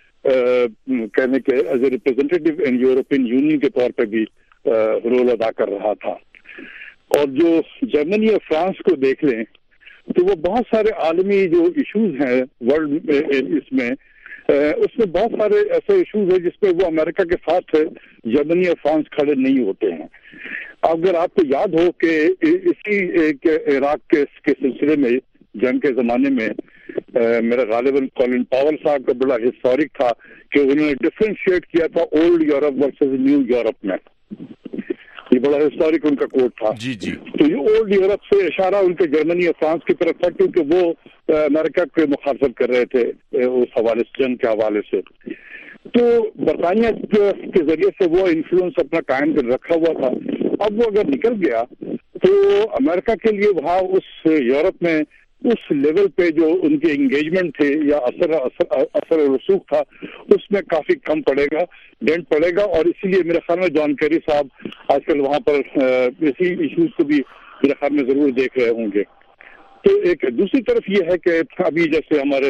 کہنے کے as a representative in European Union کے طور پہ بھی رول ادا کر رہا تھا. اور جو جرمنی اور فرانس کو دیکھ لیں تو وہ بہت سارے عالمی جو ایشوز ہیں ورلڈ اس میں اس میں بہت سارے ایسے ایشوز ہیں جس پہ وہ امریکہ کے ساتھ جرمنی اور فرانس کھڑے نہیں ہوتے ہیں. اگر آپ کو یاد ہو کہ اسی ایک عراق کے سلسلے میں جنگ کے زمانے میں میرا غالباً کولن پاول صاحب کا بڑا ہسٹورک تھا کہ انہوں نے ڈفرینشیٹ کیا تھا old Europe versus new Europe میں. یہ بڑا ہسٹورک ان کا کوڈ تھا. جی جی تو یہ اولڈ یورپ سے اشارہ ان کے جرمنی اور فرانس کی طرف تھا کیونکہ وہ امریکہ کے مخالفت کر رہے تھے اس حوالے سے، جنگ کے حوالے سے. تو برطانیہ کے ذریعے سے وہ انفلوئنس اپنا قائم کر رکھا ہوا تھا. اب وہ اگر نکل گیا تو امریکہ کے لیے وہاں اس یورپ میں اس لیول پہ جو ان کے انگیجمنٹ تھے یا اثر اثر و رسوخ تھا اس میں کافی کم پڑے گا، ڈینٹ پڑے گا. اور اسی لیے میرے خیال میں جان کیری صاحب آج کل وہاں پر اسی ایشوز کو بھی میرے خیال میں ضرور دیکھ رہے ہوں گے. تو ایک دوسری طرف یہ ہے کہ ابھی جیسے ہمارے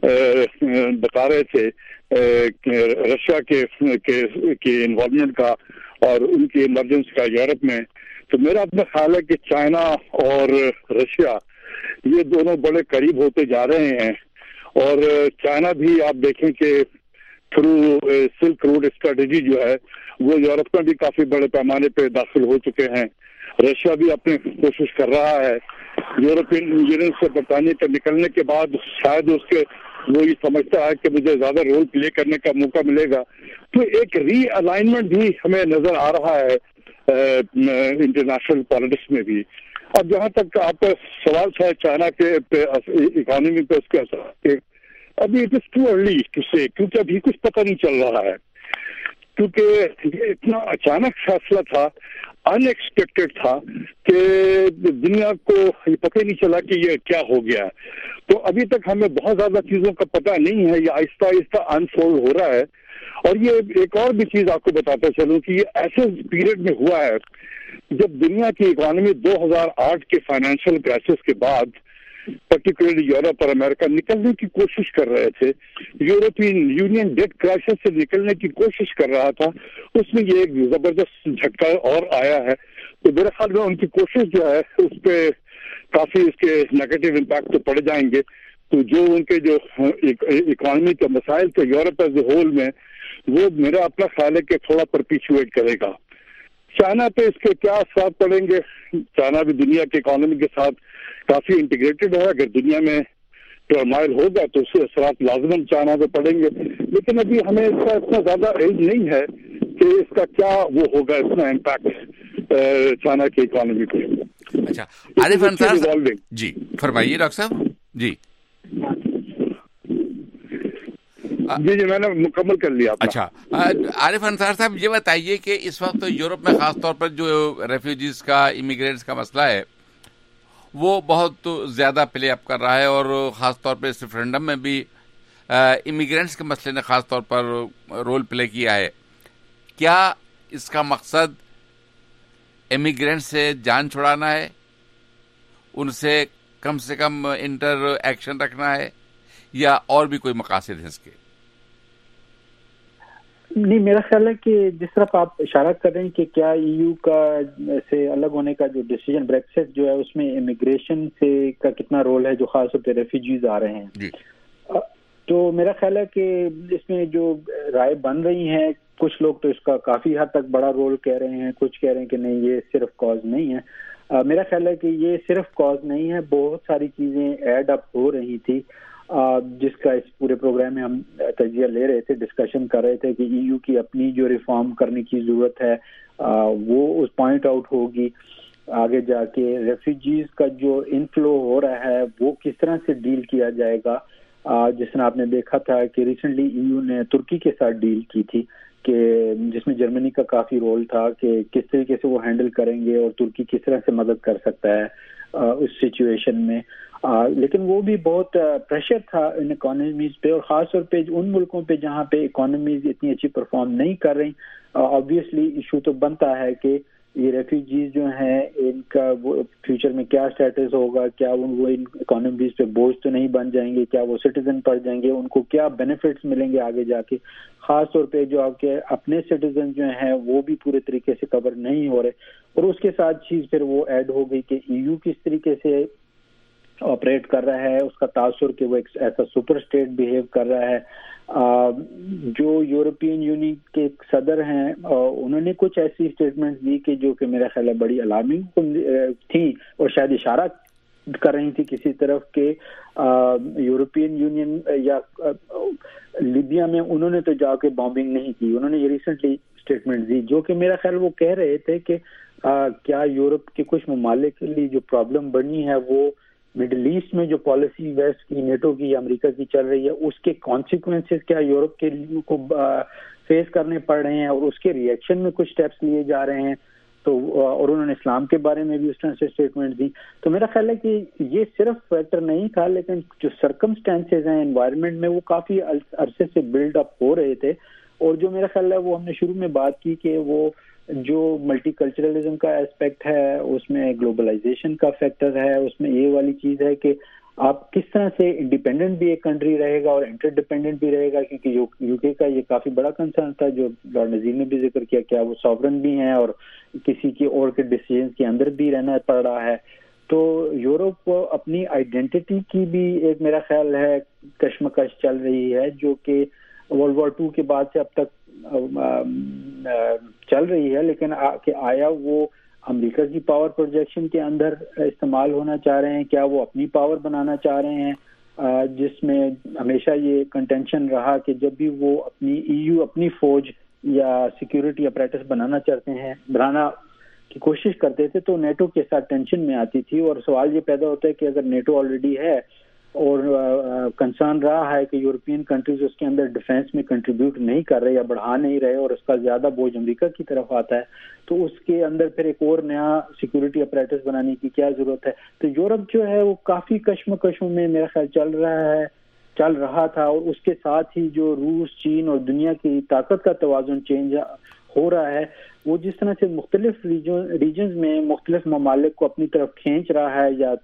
بتا رہے تھے رشیا کے انوالومنٹ کا اور ان کی ایمرجنس کا یورپ میں، تو میرا اپنا خیال ہے کہ چائنا اور رشیا یہ دونوں بڑے قریب ہوتے جا رہے ہیں. اور چائنا بھی آپ دیکھیں کہ تھرو سلک روٹ اسٹریٹجی جو ہے وہ یورپ میں بھی کافی بڑے پیمانے پہ داخل ہو چکے ہیں. رشیا بھی اپنی کوشش کر رہا ہے. یورپین یونین سے برطانیہ کے نکلنے کے بعد شاید اس کے وہ یہ سمجھتا ہے کہ مجھے زیادہ رول پلے کرنے کا موقع ملے گا. تو ایک ری الائنمنٹ بھی ہمیں نظر آ رہا ہے انٹرنیشنل پالیٹکس میں بھی. اب جہاں تک آپ کا سوال تھا چائنا کے اکانومی پہ اس کے اثر، ابھی it is too early to say, کیونکہ ابھی کچھ پتہ نہیں چل رہا ہے. کیونکہ یہ اتنا اچانک فیصلہ تھا، ان ایکسپیکٹڈ تھا کہ دنیا کو یہ پتہ نہیں چلا کہ یہ کیا ہو گیا. تو ابھی تک ہمیں بہت زیادہ چیزوں کا پتہ نہیں ہے، یہ آہستہ آہستہ انفولڈ ہو رہا ہے. اور یہ ایک اور بھی چیز آپ کو بتاتا چلوں کہ یہ ایسے پیریڈ میں ہوا ہے جب دنیا کی اکانومی دو ہزار آٹھ کے فائنینشیل کرائسس کے بعد पर्टिकुलरली यूरोप और अमेरिका निकलने की कोशिश कर रहे थे, यूरोपियन यूनियन डेट क्राइसिस से निकलने की कोशिश कर रहा था, उसमें ये एक जबरदस्त झटका और आया है। तो मेरे ख्याल में उनकी कोशिश जो है उस पर काफी इसके नेगेटिव इम्पैक्ट तो पड़ जाएंगे। तो जो उनके जो इकोनॉमी के मसाइल थे यूरोप एज ए होल में, वो मेरा अपना ख्याल है कि थोड़ा परपिचुएट करेगा। चाइना पे इसके क्या असर पड़ेंगे? चाइना भी दुनिया के इकोनॉमी के साथ काफी इंटीग्रेटेड है, अगर दुनिया में टर्माइल होगा तो उसके असर लाजमन चाइना पे पड़ेंगे, लेकिन अभी हमें इसका इतना ज्यादा एज नहीं है कि इसका क्या वो होगा, इतना इम्पैक्ट चाइना की इकोनॉमी पे। अच्छा, आरिफ अंसार जी फरमाइए डॉक्टर साहब। जी जी जी मैंने मुकम्मल कर लिया। अच्छा, आरिफ अंसार साहब ये बताइए कि इस वक्त तो यूरोप में खास तौर पर जो रेफ्यूजीज का, इमिग्रेंट्स का मसला है वो बहुत ज्यादा प्ले अप कर रहा है, और खास तौर पर इस रेफरेंडम में भी इमिग्रेंट्स के मसले ने खास तौर पर रोल प्ले किया है। क्या इसका मकसद इमिग्रेंट से जान छुड़ाना है, उनसे कम से कम इंटर एक्शन रखना है, या और भी कोई मकासद है इसके? नहीं, मेरा ख्याल है कि जिस तरह आप इशारा कर रहे हैं कि क्या ईयू का से अलग होने का जो डिसीजन ब्रेक्सिट जो है उसमें इमिग्रेशन से का कितना रोल है, जो खास तौर पे रेफ्यूजीज आ रहे हैं, तो मेरा ख्याल है कि इसमें जो राय बन रही है, कुछ लोग तो इसका काफी हद तक बड़ा रोल कह रहे हैं, कुछ कह रहे हैं कि नहीं ये सिर्फ कॉज नहीं है। आ, मेरा ख्याल है कि ये सिर्फ कॉज नहीं है, बहुत सारी चीजें ऐड अप हो रही थी आ, जिसका इस पूरे प्रोग्राम में हम तजिया ले रहे थे, डिस्कशन कर रहे थे कि ईयू की अपनी जो रिफॉर्म करने की जरूरत है आ, वो उस पॉइंट आउट होगी। आगे जाके रेफ्यूजीज का जो इनफ्लो हो रहा है वो किस तरह से डील किया जाएगा। आ, जिस तरह आपने देखा था कि रिसेंटली ईयू ने तुर्की के साथ डील की थी कि जिसमें जर्मनी का काफी रोल था कि किस तरीके से वो हैंडल करेंगे और तुर्की किस तरह से मदद कर सकता है आ, उस सिचुएशन में। आ, लेकिन वो भी बहुत प्रेशर था इन इकोनॉमीज पे, और खास तौर पे उन मुल्कों पे जहाँ पे इकोनॉमीज इतनी अच्छी परफॉर्म नहीं कर रही। ऑब्वियसली इशू तो बनता है कि ये रेफ्यूजीज जो हैं इनका वो फ्यूचर में क्या स्टेटस होगा, क्या वो इन इकोनॉमीज पे बोझ तो नहीं बन जाएंगे, क्या वो सिटीजन पड़ जाएंगे, उनको क्या बेनिफिट्स मिलेंगे आगे जाके। खास तौर पे जो आपके अपने सिटीजन जो हैं वो भी पूरे तरीके से कवर नहीं हो रहे, और उसके साथ चीज फिर वो ऐड हो गई कि ईयू किस तरीके से ऑपरेट कर रहा है, उसका तासुर कि वो एक ऐसा सुपर स्टेट बिहेव कर रहा है। आ, जो यूरोपियन यूनियन के सदर हैं उन्होंने कुछ ऐसी स्टेटमेंट्स दी कि जो कि मेरा ख्याल है बड़ी अलार्मिंग थी, और शायद इशारा कर रही थी किसी तरफ के यूरोपियन यूनियन या आ, लीबिया में उन्होंने तो जाके बॉम्बिंग नहीं की। उन्होंने ये रिसेंटली स्टेटमेंट दी जो कि मेरा ख्याल वो कह रहे थे कि आ, क्या यूरोप के कुछ ममालिक के लिए जो प्रॉब्लम बनी है वो मिडिल ईस्ट में जो पॉलिसी वेस्ट की, नेटो की, अमेरिका की चल रही है, उसके कॉन्सिक्वेंसेस क्या यूरोप के को फेस करने पड़ रहे हैं, और उसके रिएक्शन में कुछ स्टेप्स लिए जा रहे हैं। तो और उन्होंने इस्लाम के बारे में भी उस तरह से स्टेटमेंट दी। तो मेरा ख्याल है कि ये सिर्फ फैक्टर नहीं था, लेकिन जो सर्कमस्टेंसेज हैं एनवायरनमेंट में वो काफी अरसे से बिल्ड अप हो रहे थे। और जो मेरा ख्याल है वो हमने शुरू में बात की कि वो जो मल्टीकल्चरलिज्म का एस्पेक्ट है, उसमें ग्लोबलाइजेशन का फैक्टर है, उसमें ये वाली चीज है कि आप किस तरह से इंडिपेंडेंट भी एक कंट्री रहेगा और इंटरडिपेंडेंट भी रहेगा, क्योंकि यूके का ये काफी बड़ा कंसर्न था जो लॉर्ड नजीर ने भी जिक्र किया, क्या वो सॉवरन भी हैं और किसी के और के डिसीजन के अंदर भी रहना पड़ रहा है। तो यूरोप को अपनी आइडेंटिटी की भी एक मेरा ख्याल है कश्मकश चल रही है, जो कि वर्ल्ड वॉर टू के बाद से अब तक चल रही है, लेकिन आ, कि आया वो अमेरिका की पावर प्रोजेक्शन के अंदर इस्तेमाल होना चाह रहे हैं, क्या वो अपनी पावर बनाना चाह रहे हैं, जिसमें हमेशा ये कंटेंशन रहा कि जब भी वो अपनी ईयू अपनी फौज या सिक्योरिटी अपरेटस बनाना चाहते हैं, बनाना की कोशिश करते थे, तो नेटो के साथ टेंशन में आती थी। और सवाल ये पैदा होता है कि अगर नेटो ऑलरेडी है और कंसर्न रहा है कि यूरोपियन कंट्रीज उसके अंदर डिफेंस में कंट्रीब्यूट नहीं कर रहे या बढ़ा नहीं रहे और उसका ज्यादा बोझ अमेरिका की तरफ आता है, तो उसके अंदर फिर एक और नया सिक्योरिटी अपरेटस बनाने की क्या जरूरत है। तो यूरोप जो है वो काफी कश्मकशों में मेरा ख्याल चल रहा है चल रहा था और उसके साथ ही जो रूस, चीन और दुनिया की ताकत का तवाज़ुन चेंज हो रहा है, वो जिस तरह से मुख्तलिफ रीजन में मुख्तलिफ ममालिक को अपनी तरफ खींच रहा है या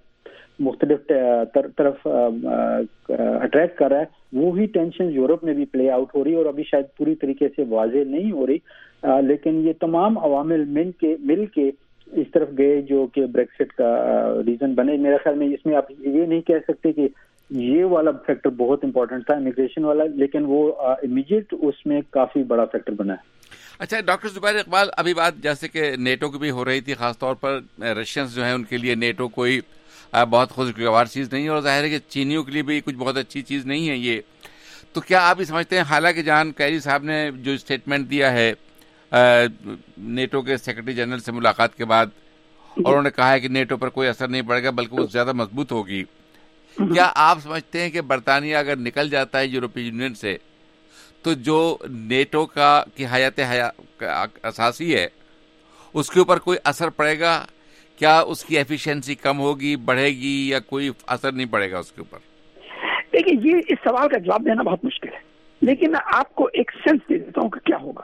مختلف طرف اٹریکٹ کر رہا ہے, وہی ٹینشن یورپ میں بھی پلے آؤٹ ہو رہی ہے, اور ابھی شاید پوری طریقے سے واضح نہیں ہو رہی, لیکن یہ تمام عوامل مل کے مل کے اس طرف گئے جو کہ بریکسٹ کا ریزن بنے. میرے خیال میں اس میں آپ یہ نہیں کہہ سکتے کہ یہ والا فیکٹر بہت امپورٹنٹ تھا امیگریشن والا, لیکن وہ امیجیٹ اس میں کافی بڑا فیکٹر بنا ہے. اچھا ڈاکٹر زبیر اقبال, ابھی بات جیسے کہ نیٹو کی بھی ہو رہی تھی, خاص طور پر رشینز جو ہیں ان کے لیے نیٹو کوئی بہت خوشگوار چیز نہیں ہے, اور ظاہر ہے کہ چینیوں کے لیے بھی کچھ بہت اچھی چیز نہیں ہے یہ. تو کیا آپ یہ سمجھتے ہیں, حالانکہ جان کیری صاحب نے جو اسٹیٹمنٹ دیا ہے نیٹو کے سیکرٹری جنرل سے ملاقات کے بعد, اور انہوں نے کہا ہے کہ نیٹو پر کوئی اثر نہیں پڑے گا بلکہ وہ زیادہ مضبوط ہوگی, کیا آپ سمجھتے ہیں کہ برطانیہ اگر نکل جاتا ہے یورپی یونین سے تو جو نیٹو کا کی حیات اساسی ہے اس کے اوپر کوئی اثر پڑے گا؟ کیا اس کی ایفیشنسی کم ہوگی, بڑھے گی, یا کوئی اثر نہیں پڑے گا اس کے اوپر؟ دیکھیے, یہ اس سوال کا جواب دینا بہت مشکل ہے, لیکن میں آپ کو ایک سینس دے دیتا ہوں کہ کیا ہوگا.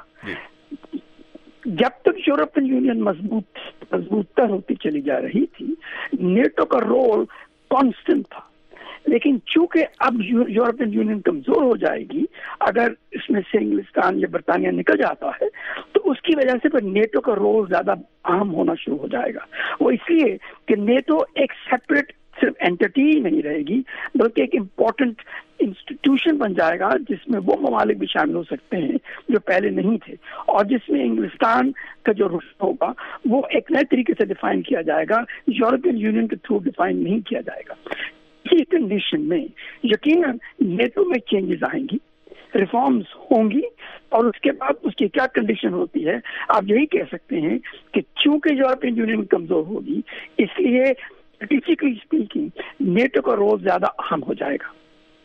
جب تک یورپین یونین مضبوط مضبوط تر ہوتی چلی جا رہی تھی, نیٹو کا رول کانسٹنٹ تھا, لیکن چونکہ اب یورپین یونین کمزور ہو جائے گی, اگر اس میں سے انگلستان یا برطانیہ نکل جاتا ہے, تو اس کی وجہ سے پھر نیٹو کا رول زیادہ اہم ہونا شروع ہو جائے گا. وہ اس لیے کہ نیٹو ایک سیپریٹ صرف اینٹی ہی نہیں رہے گی, بلکہ ایک امپورٹنٹ انسٹیٹیوشن بن جائے گا جس میں وہ ممالک بھی شامل ہو سکتے ہیں جو پہلے نہیں تھے, اور جس میں انگلستان کا جو رخ ہوگا وہ ایک نئے طریقے سے ڈیفائن کیا جائے گا, یورپین یونین کے تھرو ڈیفائن نہیں کیا جائے گا. اس کنڈیشن میں یقیناً نیٹو میں چینجز آئیں گی, ریفارمز ہوں گی, اور اس کے بعد اس کی کیا کنڈیشن ہوتی ہے آپ یہی کہہ سکتے ہیں کہ چونکہ یورپین یونین کمزور ہوگی, اس لیے اسٹریٹجکلی اسپیکنگ نیٹو کا رول زیادہ اہم ہو جائے گا.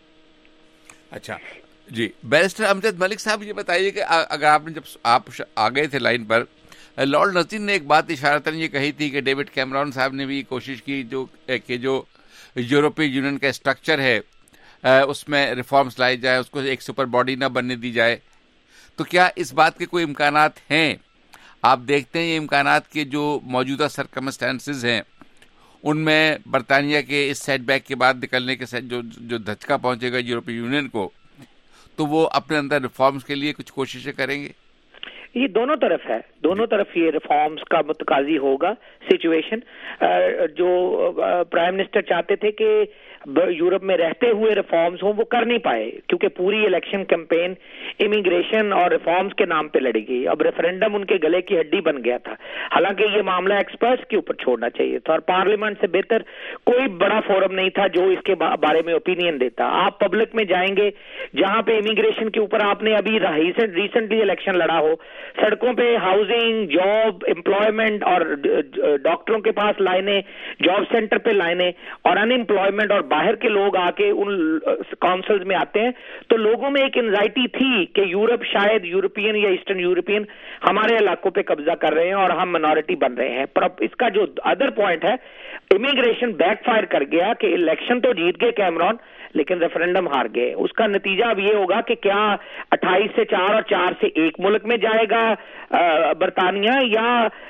اچھا جی, بیرسٹر امجد ملک صاحب یہ بتائیے کہ اگر آپ نے جب آپ آ گئے تھے لائن پر, لارڈ نذیر نے ایک بات اشارتاً یہ کہی تھی کہ ڈیوڈ کیمرون صاحب نے بھی کوشش کی جو کہ جو یورپی یونین کا اسٹرکچر ہے اس میں ریفارمز لائی جائے, اس کو ایک سپر باڈی نہ بننے دی جائے. تو کیا اس بات کے کوئی امکانات ہیں؟ آپ دیکھتے ہیں یہ امکانات کے جو موجودہ سرکمسٹانسز ہیں ان میں برطانیہ کے اس سیٹ بیک کے بعد نکلنے کے جو جو دھچکا پہنچے گا یورپی یونین کو, تو وہ اپنے اندر ریفارمز کے لیے کچھ کوششیں کریں گے؟ یہ دونوں طرف ہے, دونوں طرف یہ ریفارمز کا متقاضی ہوگا سچویشن. جو پرائم منسٹر چاہتے تھے کہ یورپ میں رہتے ہوئے ریفارمز ہوں, وہ کر نہیں پائے کیونکہ پوری الیکشن کیمپین امیگریشن اور ریفارمز کے نام پہ لڑی گئی. اب ریفرینڈم ان کے گلے کی ہڈی بن گیا تھا, حالانکہ یہ معاملہ ایکسپرٹس کے اوپر چھوڑنا چاہیے تھا, اور پارلیمنٹ سے بہتر کوئی بڑا فورم نہیں تھا جو اس کے بارے میں اوپینین دیتا. آپ پبلک میں جائیں گے جہاں پہ امیگریشن کے اوپر آپ نے ابھی ریسنٹلی الیکشن لڑا ہو, سڑکوں پہ ہاؤسنگ, جاب, امپلائمنٹ, اور ڈاکٹروں کے پاس لائنیں, جاب سینٹر پہ لائنیں, اور ان امپلائمنٹ, اور باہر کے لوگ آ کے ان کاؤنسلز میں آتے ہیں. تو لوگوں میں ایک انزائٹی تھی کہ یورپ شاید یورپین یا ایسٹرن یورپین ہمارے علاقوں پہ قبضہ کر رہے ہیں اور ہم منورٹی بن رہے ہیں. پر اب اس کا جو ادر پوائنٹ ہے, امیگریشن بیک فائر کر گیا کہ الیکشن تو جیت گئے کیمرون, لیکن ریفرنڈم ہار گئے. اس کا نتیجہ اب یہ ہوگا کہ کیا اٹھائیس سے چار اور چار سے ایک ملک میں جائے گا برطانیہ, یا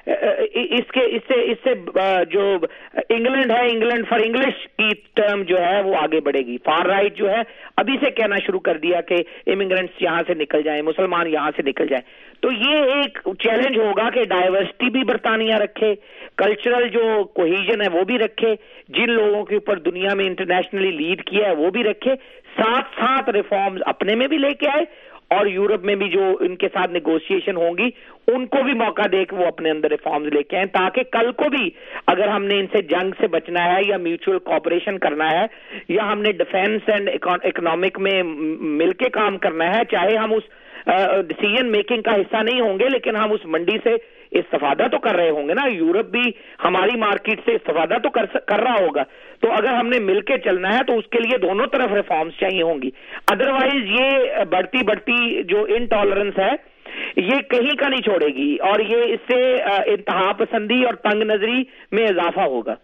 اس کے اس سے اس سے جو انگلینڈ ہے, انگلینڈ فار انگلش کی ٹرم جو ہے وہ آگے بڑھے گی. فار رائٹ جو ہے ابھی سے کہنا شروع کر دیا کہ امیگرینٹس یہاں سے نکل جائیں, مسلمان یہاں سے نکل جائیں. تو یہ ایک چیلنج ہوگا کہ ڈائیورسٹی بھی برطانیہ رکھے, کلچرل جو کوہیژن ہے وہ بھی رکھے, جن لوگوں کے اوپر دنیا میں انٹرنیشنلی لیڈ کیا ہے وہ بھی رکھے, ساتھ ساتھ ریفارمز اپنے میں بھی لے کے آئے, اور یورپ میں بھی جو ان کے ساتھ نیگوشیشن ہوں گی ان کو بھی موقع دے کہ وہ اپنے اندر ریفارمز لے کے آئیں, تاکہ کل کو بھی اگر ہم نے ان سے جنگ سے بچنا ہے, یا میوچل کوآپریشن کرنا ہے, یا ہم نے ڈیفینس اینڈ اکنامک میں مل کے کام کرنا ہے, چاہے ہم اس ڈیسیژن میکنگ کا حصہ نہیں ہوں گے لیکن ہم اس منڈی سے استفادہ تو کر رہے ہوں گے نا. یورپ بھی ہماری مارکیٹ سے استفادہ تو کر کر رہا ہوگا. تو اگر ہم نے مل کے چلنا ہے تو اس کے لیے دونوں طرف ریفارمز چاہیے ہوں گی. ادروائز یہ بڑھتی بڑھتی جو انٹالرنس ہے یہ کہیں کا نہیں چھوڑے گی, اور یہ اس سے انتہا پسندی اور تنگ نظری میں اضافہ ہوگا.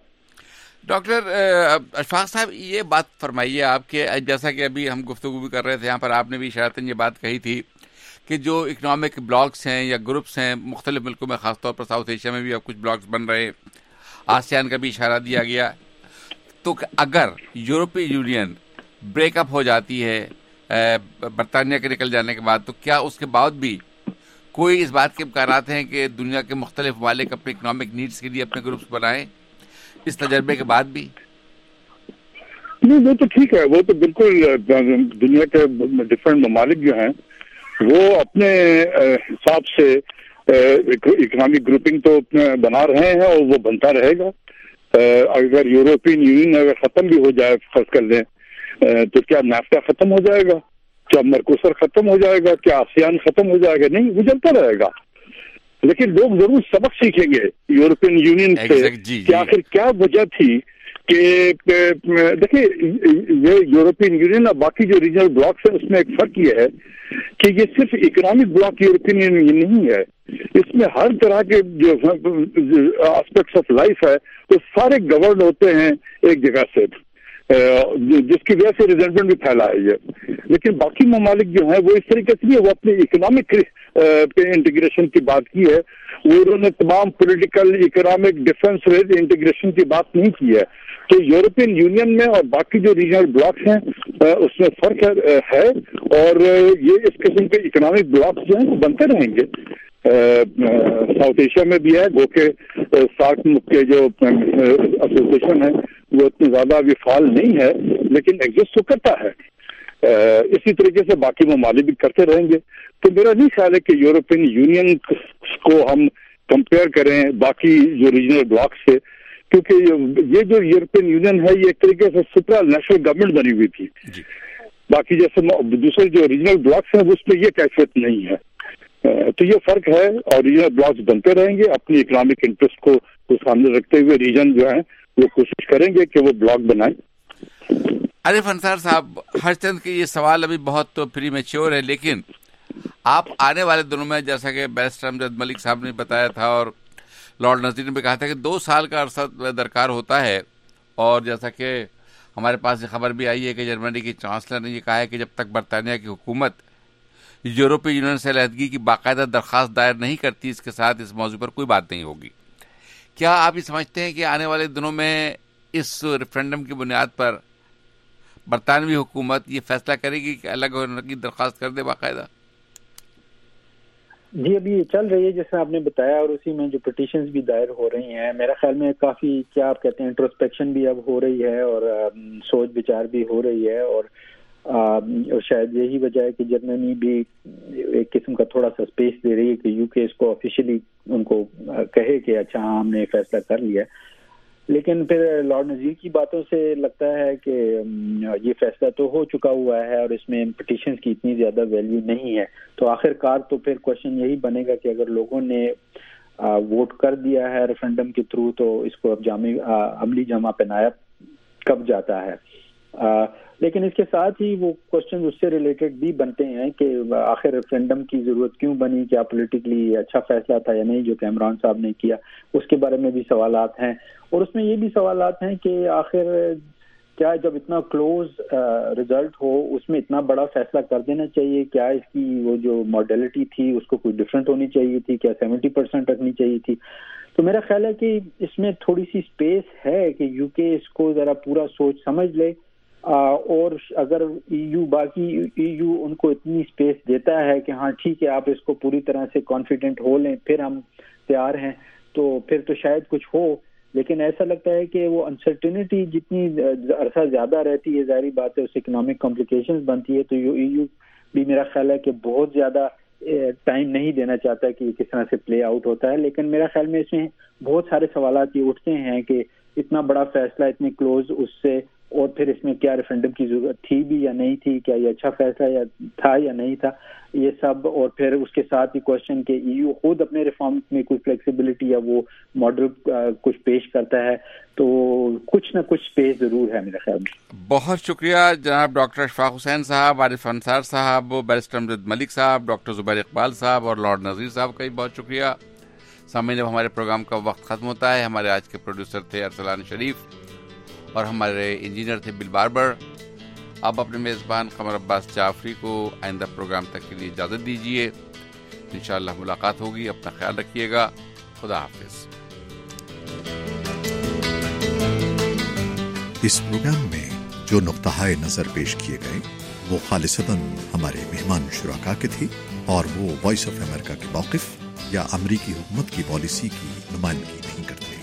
ڈاکٹر اشفاق صاحب, یہ بات فرمائیے آپ کے, جیسا کہ ابھی ہم گفتگو بھی کر رہے تھے یہاں پر, آپ نے بھی اشارتاً یہ بات کہی تھی کہ جو اکنامک بلاکس ہیں یا گروپس ہیں مختلف ملکوں میں, خاص طور پر ساؤتھ ایشیا میں بھی اب کچھ بلاکس بن رہے ہیں, آسیان کا بھی اشارہ دیا گیا. تو اگر یورپی یونین بریک اپ ہو جاتی ہے برطانیہ کے نکل جانے کے بعد, تو کیا اس کے بعد بھی کوئی اس بات کے امکانات ہیں کہ دنیا کے مختلف ممالک اپنے اکنامک نیڈز کے لیے اپنے گروپس بنائیں اس تجربے کے بعد بھی؟ نہیں, وہ تو ٹھیک ہے, وہ تو بالکل دنیا کے ڈفرینٹ ممالک جو ہیں وہ اپنے حساب سے اکنامک گروپنگ تو بنا رہے ہیں اور وہ بنتا رہے گا. اگر یورپین یونین اگر ختم بھی ہو جائے فرض کر لیں, تو کیا نیفٹا ختم ہو جائے گا؟ کیا مرکوسر ختم ہو جائے گا؟ کیا آسیان ختم ہو جائے گا؟ نہیں, وہ چلتا رہے گا. لیکن لوگ ضرور سبق سیکھیں گے یورپین یونین سے کہ آخر کیا وجہ تھی کہ دیکھیں یہ یورپین یونین اور باقی جو ریجنل بلاکس ہیں اس میں ایک فرق یہ ہے کہ یہ صرف اکنامک بلاک یورپین یونین نہیں ہے, اس میں ہر طرح کے جو اسپیکٹس آف لائف ہے وہ سارے گورن ہوتے ہیں ایک جگہ سے, جس کی وجہ سے ریزلٹمنٹ بھی پھیلا ہے یہ. لیکن باقی ممالک جو ہیں وہ اس طریقے سے نہیں, وہ اپنی اکنامک انٹیگریشن کی بات کی ہے, وہ انہوں نے تمام پولیٹیکل اکنامک ڈیفنس انٹیگریشن کی بات نہیں کی ہے. تو یورپین یونین میں اور باقی جو ریجنل بلاکس ہیں اس میں فرق ہے, اور یہ اس قسم کے اکنامک بلاکس جو ہیں وہ بنتے رہیں گے. ساؤتھ ایشیا میں بھی ہے, وہ کہ سارک کے جو ایسوسیشن ہے وہ اتنی زیادہ ابھی فعال نہیں ہے لیکن ایگزسٹ تو کرتا ہے. اسی طریقے سے باقی ممالک بھی کرتے رہیں گے. تو میرا نہیں خیال ہے کہ یورپین یونین کو ہم کمپیئر کریں باقی جو ریجنل بلاکس سے, کیونکہ یہ جو یورپین یونین ہے یہ ایک طریقے سے سپرا نیشنل گورنمنٹ بنی ہوئی تھی. باقی جیسے دوسرے جو ریجنل بلاکس ہیں اس میں یہ کیفیت نہیں ہے. تو یہ فرق ہے, اور ریجنل بلاکس بنتے رہیں گے اپنی اکنامک انٹرسٹ کو سامنے رکھتے ہوئے. ریجن جو ہیں وہ کوشش کریں گے کہ وہ بلاک بنائیں. عارف انصار صاحب, ہر چند کے یہ سوال ابھی بہت پری میچور ہے, لیکن آپ آنے والے دنوں میں جیسا کہ بیرسٹر امجد ملک صاحب نے بتایا تھا اور لارڈ نذیر نے بھی کہا تھا کہ دو سال کا عرصہ درکار ہوتا ہے, اور جیسا کہ ہمارے پاس یہ خبر بھی آئی ہے کہ جرمنی کی چانسلر نے یہ کہا ہے کہ جب تک برطانیہ کی حکومت یورپی یونین سے علیحدگی کی باقاعدہ درخواست دائر نہیں کرتی اس کے ساتھ اس موضوع پر کوئی بات نہیں ہوگی. کیا آپ یہ سمجھتے ہیں کہ آنے والے دنوں میں اس ریفرینڈم کی بنیاد پر برطانوی حکومت یہ فیصلہ کرے گی کہ الگ ہونے کی درخواست کر دے باقاعدہ؟ جی ابھی یہ چل رہی ہے جیسے آپ نے بتایا, اور اسی میں جو پٹیشنز بھی دائر ہو رہی ہیں, میرا خیال میں کافی کیا آپ کہتے ہیں انٹروسپیکشن بھی اب ہو رہی ہے اور سوچ بچار بھی ہو رہی ہے, اور اور شاید یہی وجہ ہے کہ جرمنی بھی ایک قسم کا تھوڑا سا اسپیس دے رہی ہے کہ یو کے اس کو آفیشلی ان کو کہے کہ اچھا ہاں ہم نے فیصلہ کر لیا. لیکن پھر لارڈ نذیر کی باتوں سے لگتا ہے کہ یہ فیصلہ تو ہو چکا ہوا ہے اور اس میں پٹیشنز کی اتنی زیادہ ویلیو نہیں ہے. تو آخر کار تو پھر کوشچن یہی بنے گا کہ اگر لوگوں نے ووٹ کر دیا ہے ریفرینڈم کے تھرو تو اس کو اب جامع عملی جمع پہ نائب کب جاتا ہے. لیکن اس کے ساتھ ہی وہ کوشچن اس سے ریلیٹڈ بھی بنتے ہیں کہ آخر ریفرینڈم کی ضرورت کیوں بنی, کیا پولیٹیکلی اچھا فیصلہ تھا یا نہیں جو کہ عمران صاحب نے کیا, اس کے بارے میں بھی سوالات ہیں. اور اس میں یہ بھی سوالات ہیں کہ آخر کیا جب اتنا کلوز رزلٹ ہو اس میں اتنا بڑا فیصلہ کر دینا چاہیے, کیا اس کی وہ جو ماڈیلٹی تھی اس کو کوئی ڈفرینٹ ہونی چاہیے تھی, کیا سیونٹی پرسینٹ رکھنی چاہیے تھی. تو میرا خیال ہے کہ اس میں تھوڑی سی اسپیس ہے کہ یو کے اس کو ذرا پورا سوچ سمجھ لے, اور اگر ای یو باقی ای یو ان کو اتنی اسپیس دیتا ہے کہ ہاں ٹھیک ہے آپ اس کو پوری طرح سے کانفیڈنٹ ہو لیں پھر ہم تیار ہیں, تو پھر تو شاید کچھ ہو. لیکن ایسا لگتا ہے کہ وہ انسرٹینٹی جتنی عرصہ زیادہ رہتی ہے ظاہری بات ہے اس اکنامک کمپلیکیشنز بنتی ہے, تو ای یو بھی میرا خیال ہے کہ بہت زیادہ ٹائم نہیں دینا چاہتا کہ یہ کس طرح سے پلے آؤٹ ہوتا ہے. لیکن میرا خیال میں اس میں بہت سارے سوالات یہ اٹھتے ہیں کہ اتنا بڑا فیصلہ اتنے کلوز اس سے, اور پھر اس میں کیا ریفرینڈم کی ضرورت تھی بھی یا نہیں تھی, کیا یہ اچھا فیصلہ یا تھا یا نہیں تھا, یہ سب. اور پھر اس کے ساتھ ہی کوشچن کہ ای یو خود اپنے ریفارم میں کوئی فلیکسیبلٹی یا وہ ماڈل کچھ پیش کرتا ہے, تو کچھ نہ کچھ اسپیس ضرور ہے میرے خیال میں. بہت شکریہ جناب ڈاکٹر اشفاق حسین صاحب, عارف انصار صاحب, بیرسٹر امجد ملک صاحب, ڈاکٹر زبیر اقبال صاحب اور لارڈ نذیر صاحب کا بھی بہت شکریہ. سامعین, اب ہمارے پروگرام کا وقت ختم ہوتا ہے. ہمارے آج کے پروڈیوسر تھے ارسلان شریف اور ہمارے انجینئر تھے بل باربر. اب اپنے میزبان قمر عباس جعفری کو آئندہ پروگرام تک کے لیے اجازت دیجیے. انشاءاللہ ملاقات ہوگی. اپنا خیال رکھیے گا. خدا حافظ. اس پروگرام میں جو نقطہ نظر پیش کیے گئے وہ خالصتاً ہمارے مہمان شرکا کے تھے اور وہ وائس آف امریکہ کے موقف یا امریکی حکومت کی پالیسی کی نمائندگی نہیں کرتے۔